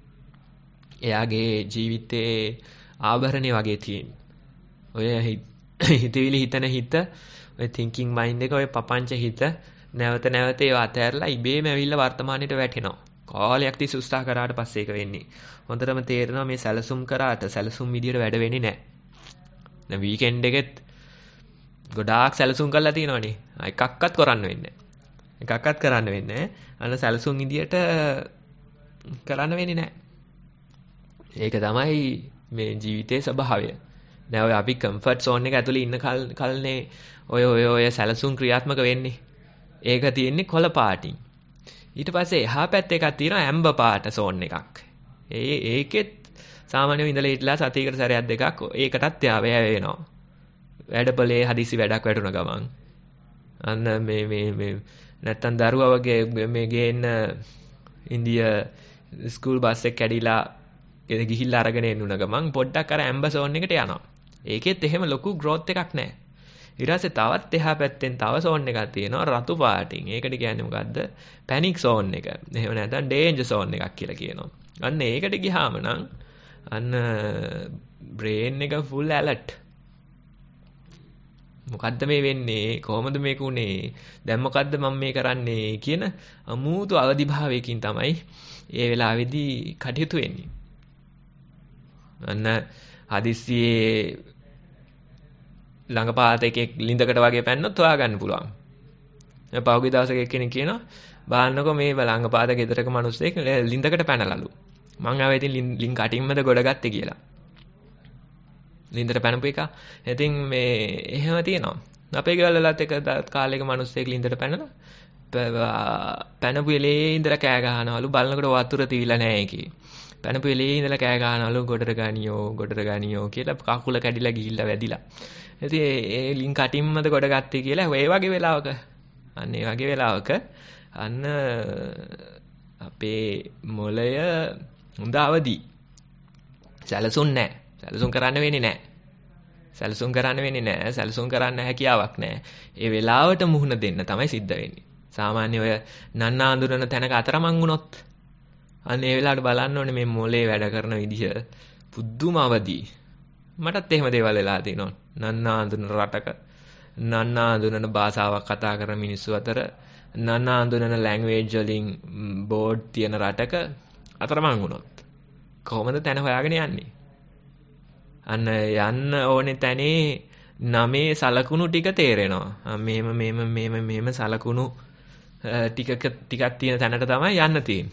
E: එයාගේ ජීවිතේ ආභරණය වගේ තියෙන්නේ. ඔය හිතවිලි හිතන හිත, ඔය thinking mind එක, ඔය පපංච හිත නැවත නැවත ඒව අතහැරලා ඉබේම ඇවිල්ලා වර්තමානයට වැටෙනවා. කාලයක් තිස්සේ උත්සාහ කරාට පස්සේ ඒක වෙන්නේ. හොඳටම තේරෙනවා මේ සැලසුම් කරාට සැලසුම් විදියට වැඩ වෙන්නේ නැහැ. දැන් වීකෙන්ඩ් එකෙත් ගොඩාක් සැලසුම් කරලා තියෙනවනේ. එකක්වත් කරන්න වෙන්නේ නැහැ. එකක්වත් කරන්න වෙන්නේ නැහැ. අන්න සැලසුම් විදියට කරන්න වෙන්නේ නැහැ. ඒක තමයි මේ ජීවිතයේ ස්වභාවය. දැන් ඔය අපි කම්ෆර්ට් සෝන් එක ඇතුලේ ඉන්න කල්නේ ඔය ඔය ඔය සැලසුම් ක්‍රියාත්මක වෙන්නේ. ඒක තියෙන්නේ කොළ පාටින්. ඊට පස්සේ එහා පැත්තේ එකක් තියෙනවා ඇම්බර් පාට සෝන් එකක්. ඒ ඒකෙත් සාමාන්‍යව ඉඳලා හිටලා සතියකට සැරයක් දෙකක් ඒකටත් යාවේ වෙනවා. වැඩපලේ හදිසි වැඩක් වැටුණ ගමන්. අන්න මේ මේ මේ නැත්තම් දරුවා වගේ මේ ගේන්න ඉන්දිය ස්කූල් බස් එක කැඩිලා ඒ ගිහිල්ලා අරගෙන එන්නුන ගමන් පොඩ්ඩක් අර ඇම්බර් සෝන් එකට යනවා. ඒකෙත් එහෙම ලොකු growth එකක් නැහැ. ඊට පස්සේ තවත් එහා පැත්තෙන් තව සෝන් එකක් තියෙනවා රතු පාටින්. ඒකට කියන්නේ මොකද්ද? පැනික් සෝන් එක. එහෙම නැත්නම් ඩේන්ජර් සෝන් එකක් කියලා කියනවා. අන්න ඒකට ගියාම නම් අන්න බ්‍රේන් එක ෆුල් ඇලර්ට්. මොකද්ද මේ වෙන්නේ? කොහොමද මේක උනේ? දැන් මොකද්ද මම මේ කරන්නේ කියන අමුතු අවදිභාවයකින් තමයි ඒ වෙලාවේදී කටයුතු වෙන්නේ. අන්න හදිස්සියේ ළඟපාත එකෙක් ලින්දකට වගේ පැන්නොත් හොයාගන්න පුළුවන්. මේ පහුගිය දවසක එක්කෙනෙක් කියනවා බාන්නකො මේ ළඟපාත ගෙදරක මිනිස්සෙක් ලින්දකට පැනලලු. මං ආවේ ඉතින් ලින් කටින්මද ගොඩ ගත්තේ කියලා. ලින්දට පැනපු එක. ඉතින් මේ එහෙම තියෙනවා. අපේ ගෙවල් වලත් එක කාලයක මිනිස්සෙක් ලින්දට පැනලා පැනපු වෙලේ ඉඳලා කෑ ගහනවලු බලනකොට වතුර තිවිලා නැහැ ඒකේ. පැනපු වෙලේ ඉඳලා කෑ ගහනවලු ගොඩට ගනියෝ ගොඩට ගනියෝ කියලා කකුල කැඩිලා ගිහිල්ලා වැදිලා. ඉතින් ඒ ලින් කටින්මද ගොඩ ගත්තේ කියලා ඒ වගේ වෙලාවක අන්න ඒ වගේ වෙලාවක අන්න අපේ මොළය හොඳ අවදි. සැලසුම් නැහැ. සැලසුම් කරන්න වෙන්නේ නැහැ. සැලසුම් කරන්න වෙන්නේ නැහැ. සැලසුම් කරන්න හැකියාවක් නැහැ. ඒ වෙලාවට මුහුණ දෙන්න තමයි සිද්ධ වෙන්නේ. සාමාන්‍ය ඔය නන්න අඳුරන තැනක අතරමං වුණොත් අන්න ඒ වෙලාවට බලන්න ඕනේ මේ මොලේ වැඩ කරන විදිහ පුදුම අවදි. මටත් එහෙම දේවල් වෙලා තියෙනවා. නන්න අඳුරන රටක නන්න අඳුරන භාෂාවක් කතා කරන මිනිස්සු අතර නන්න අඳුරන ලැන්ග්වේජ් වලින් බෝඩ් තියෙන රටක අතරමං වුණොත් කොහොමද තැන හොයාගෙන යන්නේ? අන්න යන්න ඕනේ තැනේ නමේ සලකුණු ටික තේරෙනවා. මෙහෙම මෙහෙම මෙහෙම මෙහෙම සලකුණු ටිකක ටිකක් තියෙන තැනට තමයි යන්න තියෙන්නේ.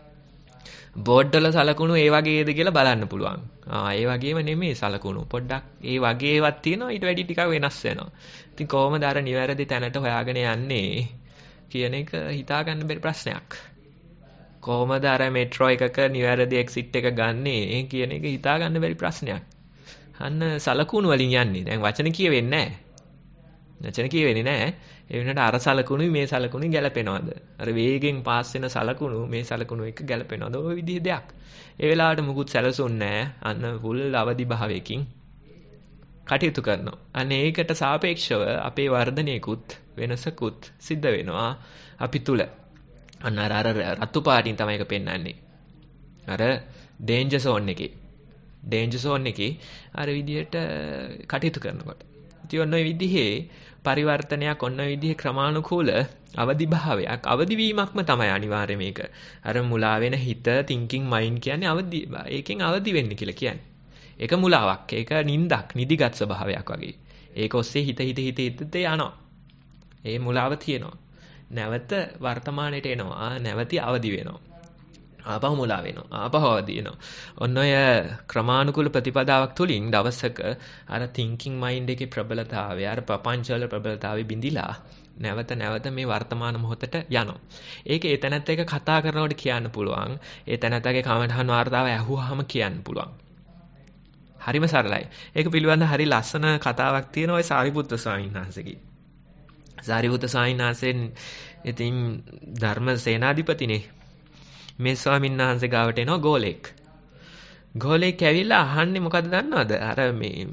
E: බෝඩ් වල සලකුණු ඒ වගේද කියලා බලන්න පුළුවන්. ආ ඒ වගේම නෙමෙයි සලකුණු. පොඩ්ඩක් ඒ වගේ ඒවත් තියෙනවා ඊට වැඩි ටිකක් වෙනස් වෙනවා. ඉතින් කොහොමද අර නිවැරදි තැනට හොයාගෙන යන්නේ කියන එක හිතා ගන්න බැරි ප්‍රශ්නයක්. කොහොමද අර මෙට්‍රෝ එකක නිවැරදි එක්සිට් එක ගන්නේ කියන එක හිතා ගන්න බැරි ප්‍රශ්නයක්. අන්න සලකුණු වලින් යන්නේ. දැන් වචන කියවෙන්නේ නැහැ. වචන කියවෙන්නේ නැහැ. ඒ වෙනට අර සලකුණුයි මේ සලකුණුයි ගැලපෙනවද? අර වේගෙන් පාස් වෙන සලකුණු මේ සලකුණු එක ගැලපෙනවද? ওই විදිහ දෙයක්. ඒ වෙලාවට මුකුත් සැලසුම් නැහැ. අන්න ෆුල් අවදි භාවයකින් කටයුතු කරනවා. අන්න ඒකට සාපේක්ෂව අපේ වර්ධනයකුත් වෙනසකුත් සිද්ධ වෙනවා අපි තුල. අන්න අර අර රතු පාටින් තමයි ඒක පෙන්වන්නේ. අර ඩේන්ජර් සෝන් එකේ. ඩේන්ජර් සෝන් එකේ අර විදිහට කටයුතු කරනකොට. ඉතින් ඔන්න ඔය විදිහේ පරිවර්තනයක් ඔන්න ඔය විදිහේ ක්‍රමානුකූල අවදිභාවයක් අවදිවීමක්ම තමයි අනිවාර්ය මේක. අර මුලා වෙන හිත thinking mind කියන්නේ අවදි ඒකෙන් අවදි වෙන්න කියලා කියන්නේ. ඒක මුලාවක්. ඒක නින්දක්, නිදිගත් ස්වභාවයක් වගේ. ඒක ඔස්සේ හිත හිත හිත හිත යනවා. ඒ මුලාව තියෙනවා. නැවත වර්තමානයට එනවා. නැවති අවදි වෙනවා. ආපහු මුලා වෙනවා. ආපහු අවදි වෙනවා. ඔන්න ඔය ක්‍රමානුකූල ප්‍රතිපදාවක් තුලින් දවසක අර thinking mind එකේ ප්‍රබලතාවය, අර ප්‍රපංචවල ප්‍රබලතාවය බිඳිලා නැවත නැවත මේ වර්තමාන මොහොතට යනවා. ඒක ඒ තැනත් එක්ක කතා කරනකොට කියන්න පුළුවන්. ඒ තැනත්ගේ කමඨහන් වාර්තාව ඇහුවාම කියන්න පුළුවන්. හරිම සරලයි. ඒක පිළිබඳ හරි ලස්සන කතාවක් තියෙනවා ඔය සාරිපුත්‍ර ස්වාමීන් වහන්සේගේ. සාරිපුත්‍ර ස්වාමීන් වහන්සේ ඉතින් ධර්ම සේනාධිපතිනේ. මේ ස්වාමීන් වහන්සේ ගාවට එනවා ගෝලෙක්. ගෝලෙක් ඇවිල්ලා අහන්නේ මොකද දන්නවද? අර මේ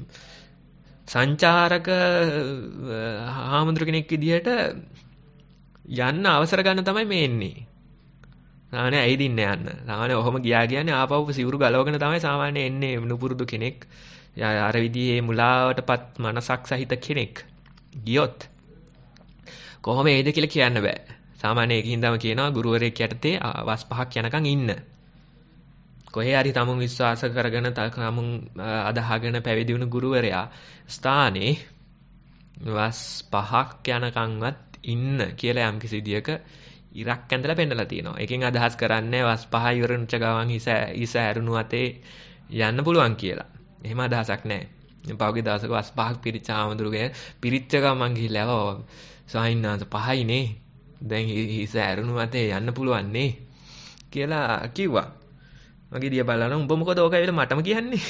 E: සංචාරක හාමුදුර කෙනෙක් විදිහට යන්න අවසර ගන්න තමයි මේ එන්නේ. සාමාන්‍ය ඇයිදින්න යන්න. සාමාන්‍ය ඔහොම ගියා කියන්නේ ආපහු සිවුරු ගලවගෙන තමයි සාමාන්‍ය එන්නේ නුපුරුදු කෙනෙක්. අර විදිහේ මුලාවටපත් මනසක් සහිත කෙනෙක් ගියොත් කොහොම එයිද කියලා කියන්න බෑ. සාමාන්‍ය ඒකින්දම කියනවා ගුරුවරයෙක් යටතේ වස් පහක් යනකම් ඉන්න. කොහේ හරි තමුන් විශ්වාස කරගෙන තමුන් අදහගෙන පැවිදි වුණු ගුරුවරයා ස්ථානේ වස් පහක් යනකම්වත් ඉන්න කියලා යම් කිසි විදියක ඉරක් ඇඳලා පෙන්නලා තියෙනවා. ඒකෙන් අදහස් කරන්නේ වස් පහ ඉවරනච ගමන් හිස හිස ඇරුණු අතේ යන්න පුළුවන් කියලා. එහෙම අදහසක් නැහැ. පහුගිය දවසක වස් පහක් පිරිච්ච ආමඳුරුගේ පිරිච්ච ගමන් ගිහිල්ලා ස්වාමීන් වහන්සේ පහයිනේ දැන් හිස ඇරුණු මතේ යන්න පුළුවන් නේ කියලා කිව්වා. මගේ දිහා බලලා උඹ මොකද ඕක ඇවිල්ලා මටම කියන්නේ?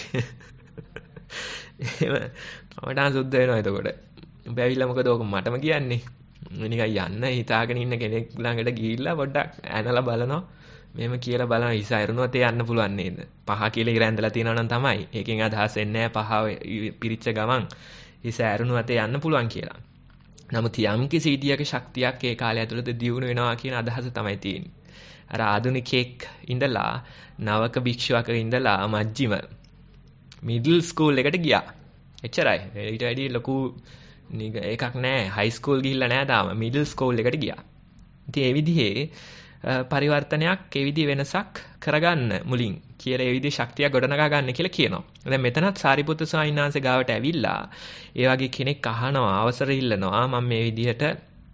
E: එහෙම කමටහන් සුද්ධ වෙනවා එතකොට. උඹ ඇවිල්ලා මොකද ඕක මටම කියන්නේ? නිකන් යන්න හිතාගෙන ඉන්න කෙනෙක් ළඟට ගිහිල්ලා පොඩ්ඩක් ඇනලා බලනවා. මෙහෙම කියලා බලන හිස ඇරුණොත් ඒ යන්න පුළුවන් නේද? පහ කියලා ඉර ඇඳලා තියෙනවා නම් තමයි. ඒකෙන් අදහස් වෙන්නේ නැහැ පහ පිරිච්ච ගමන් හිස ඇරුණොත් යන්න පුළුවන් කියලා. නමුත් යම් කිසි ඉදියක ශක්තියක් ඒ කාලය ඇතුළත දියුණු වෙනවා කියන අදහස තමයි තියෙන්නේ. අර ආධුනිකෙක් ඉඳලා නවක භික්ෂුවක ඉඳලා මජ්ජිම මිඩල් ස්කූල් එකට ගියා. එච්චරයි. ඊට වැඩි ලොකු එකක් නැහැ. හයි ස්කූල් ගිහිල්ලා නැහැ තාම. මිඩල් ස්කූල් එකට ගියා. ඉතින් ඒ විදිහේ පරිවර්තනයක්, ඒ විදිහේ වෙනසක් කරගන්න මුලින් කියලා ඒ විදිහේ ශක්තිය ගොඩනගා ගන්න කියලා කියනවා. දැන් මෙතනත් සාරිපුත්‍ර ස්වාමීන් වහන්සේ ගාවට ඇවිල්ලා ඒ වගේ කෙනෙක් අහනවා, අවසර ඉල්ලනවා මම මේ විදිහට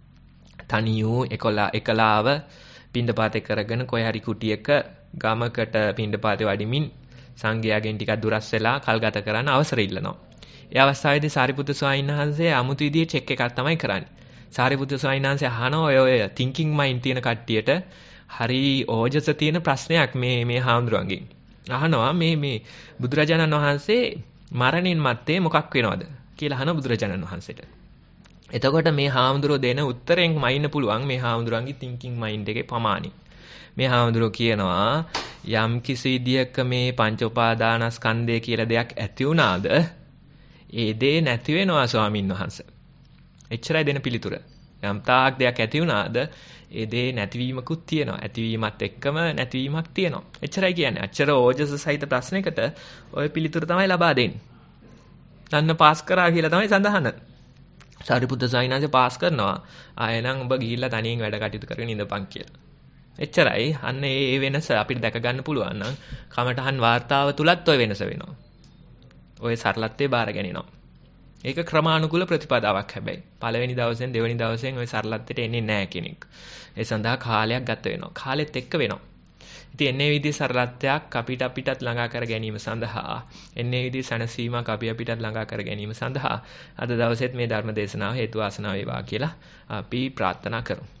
E: තනියු එකලා එකලාව පින්ඩපාතේ කරගෙන කොයි හරි කුටියක ගමකට පින්ඩපාතේ වඩිමින් සංඝයාගෙන් ටිකක් දුරස් වෙලා කල් ගත කරන්න අවසර ඉල්ලනවා. ඒ අවස්ථාවේදී සාරිපුත්‍ර ස්වාමීන් වහන්සේ අමුතු විදිහේ චෙක් එකක් තමයි කරන්නේ. සාරිපුත්‍ර ස්වාමීන් වහන්සේ අහනවා ඔය ඔය thinking mind තියෙන කට්ටියට හරි ඕජස තියෙන ප්‍රශ්නයක් මේ මේ හාමුදුරුවන්ගෙන්. අහනවා මේ මේ බුදුරජාණන් වහන්සේ මරණින් මත්තේ මොකක් වෙනවද කියලා අහන බුදුරජාණන් වහන්සේට. එතකොට මේ හාමුදුරුවෝ දෙන උත්තරෙන් මයින්න පුළුවන් මේ හාමුදුරුවන්ගේ thinking mind එකේ ප්‍රමාණය. මේ හාමුදුරුවෝ කියනවා යම් කිසි විදියක මේ පංච උපාදානස්කන්ධය කියලා දෙයක් ඇති වුණාද ඒ දේ නැති වෙනවා ස්වාමින් වහන්සේ. එච්චරයි දෙන පිළිතුර. යම් තාක් දෙයක් ඇති වුණාද ඒ දේ නැතිවීමකුත් තියෙනවා. ඇතිවීමත් එක්කම නැතිවීමක් තියෙනවා. එච්චරයි කියන්නේ. අච්චර ඕජස සහිත ප්‍රශ්නයකට ওই පිළිතුර තමයි ලබා දෙන්නේ. අන්න පාස් කරා කියලා තමයි සඳහන. සාරිපුත්‍ර ස්වාමීන් වහන්සේ පාස් කරනවා. ආයෙ නම් ඔබ ගිහිල්ලා තනියෙන් වැඩ කටයුතු කරගෙන ඉඳපන් කියලා. එච්චරයි. අන්න ඒ වෙනස අපිට දැක ගන්න පුළුවන් නම් කමඨහන් වාර්තාව තුලත් ওই වෙනස වෙනවා. ওই සරලත්වයේ බාර ගැනීමනවා. ඒක ක්‍රමානුකූල ප්‍රතිපදාවක් හැබැයි. පළවෙනි දවසෙන් දෙවෙනි දවසෙන් ওই සරලත්වයට එන්නේ නැහැ කෙනෙක්. ඒ සඳහා කාලයක් ගත වෙනවා. කාලෙත් එක්ක වෙනවා. ඉතින් එන්නේ විදිහේ සරලත්වයක් අපිට අපිටත් ළඟා කර ගැනීම සඳහා එන්නේ විදිහේ සැනසීමක් අපි අපිටත් ළඟා කර ගැනීම සඳහා අද දවසේත් මේ ධර්ම දේශනාව හේතු වාසනා වේවා කියලා අපි ප්‍රාර්ථනා කරමු.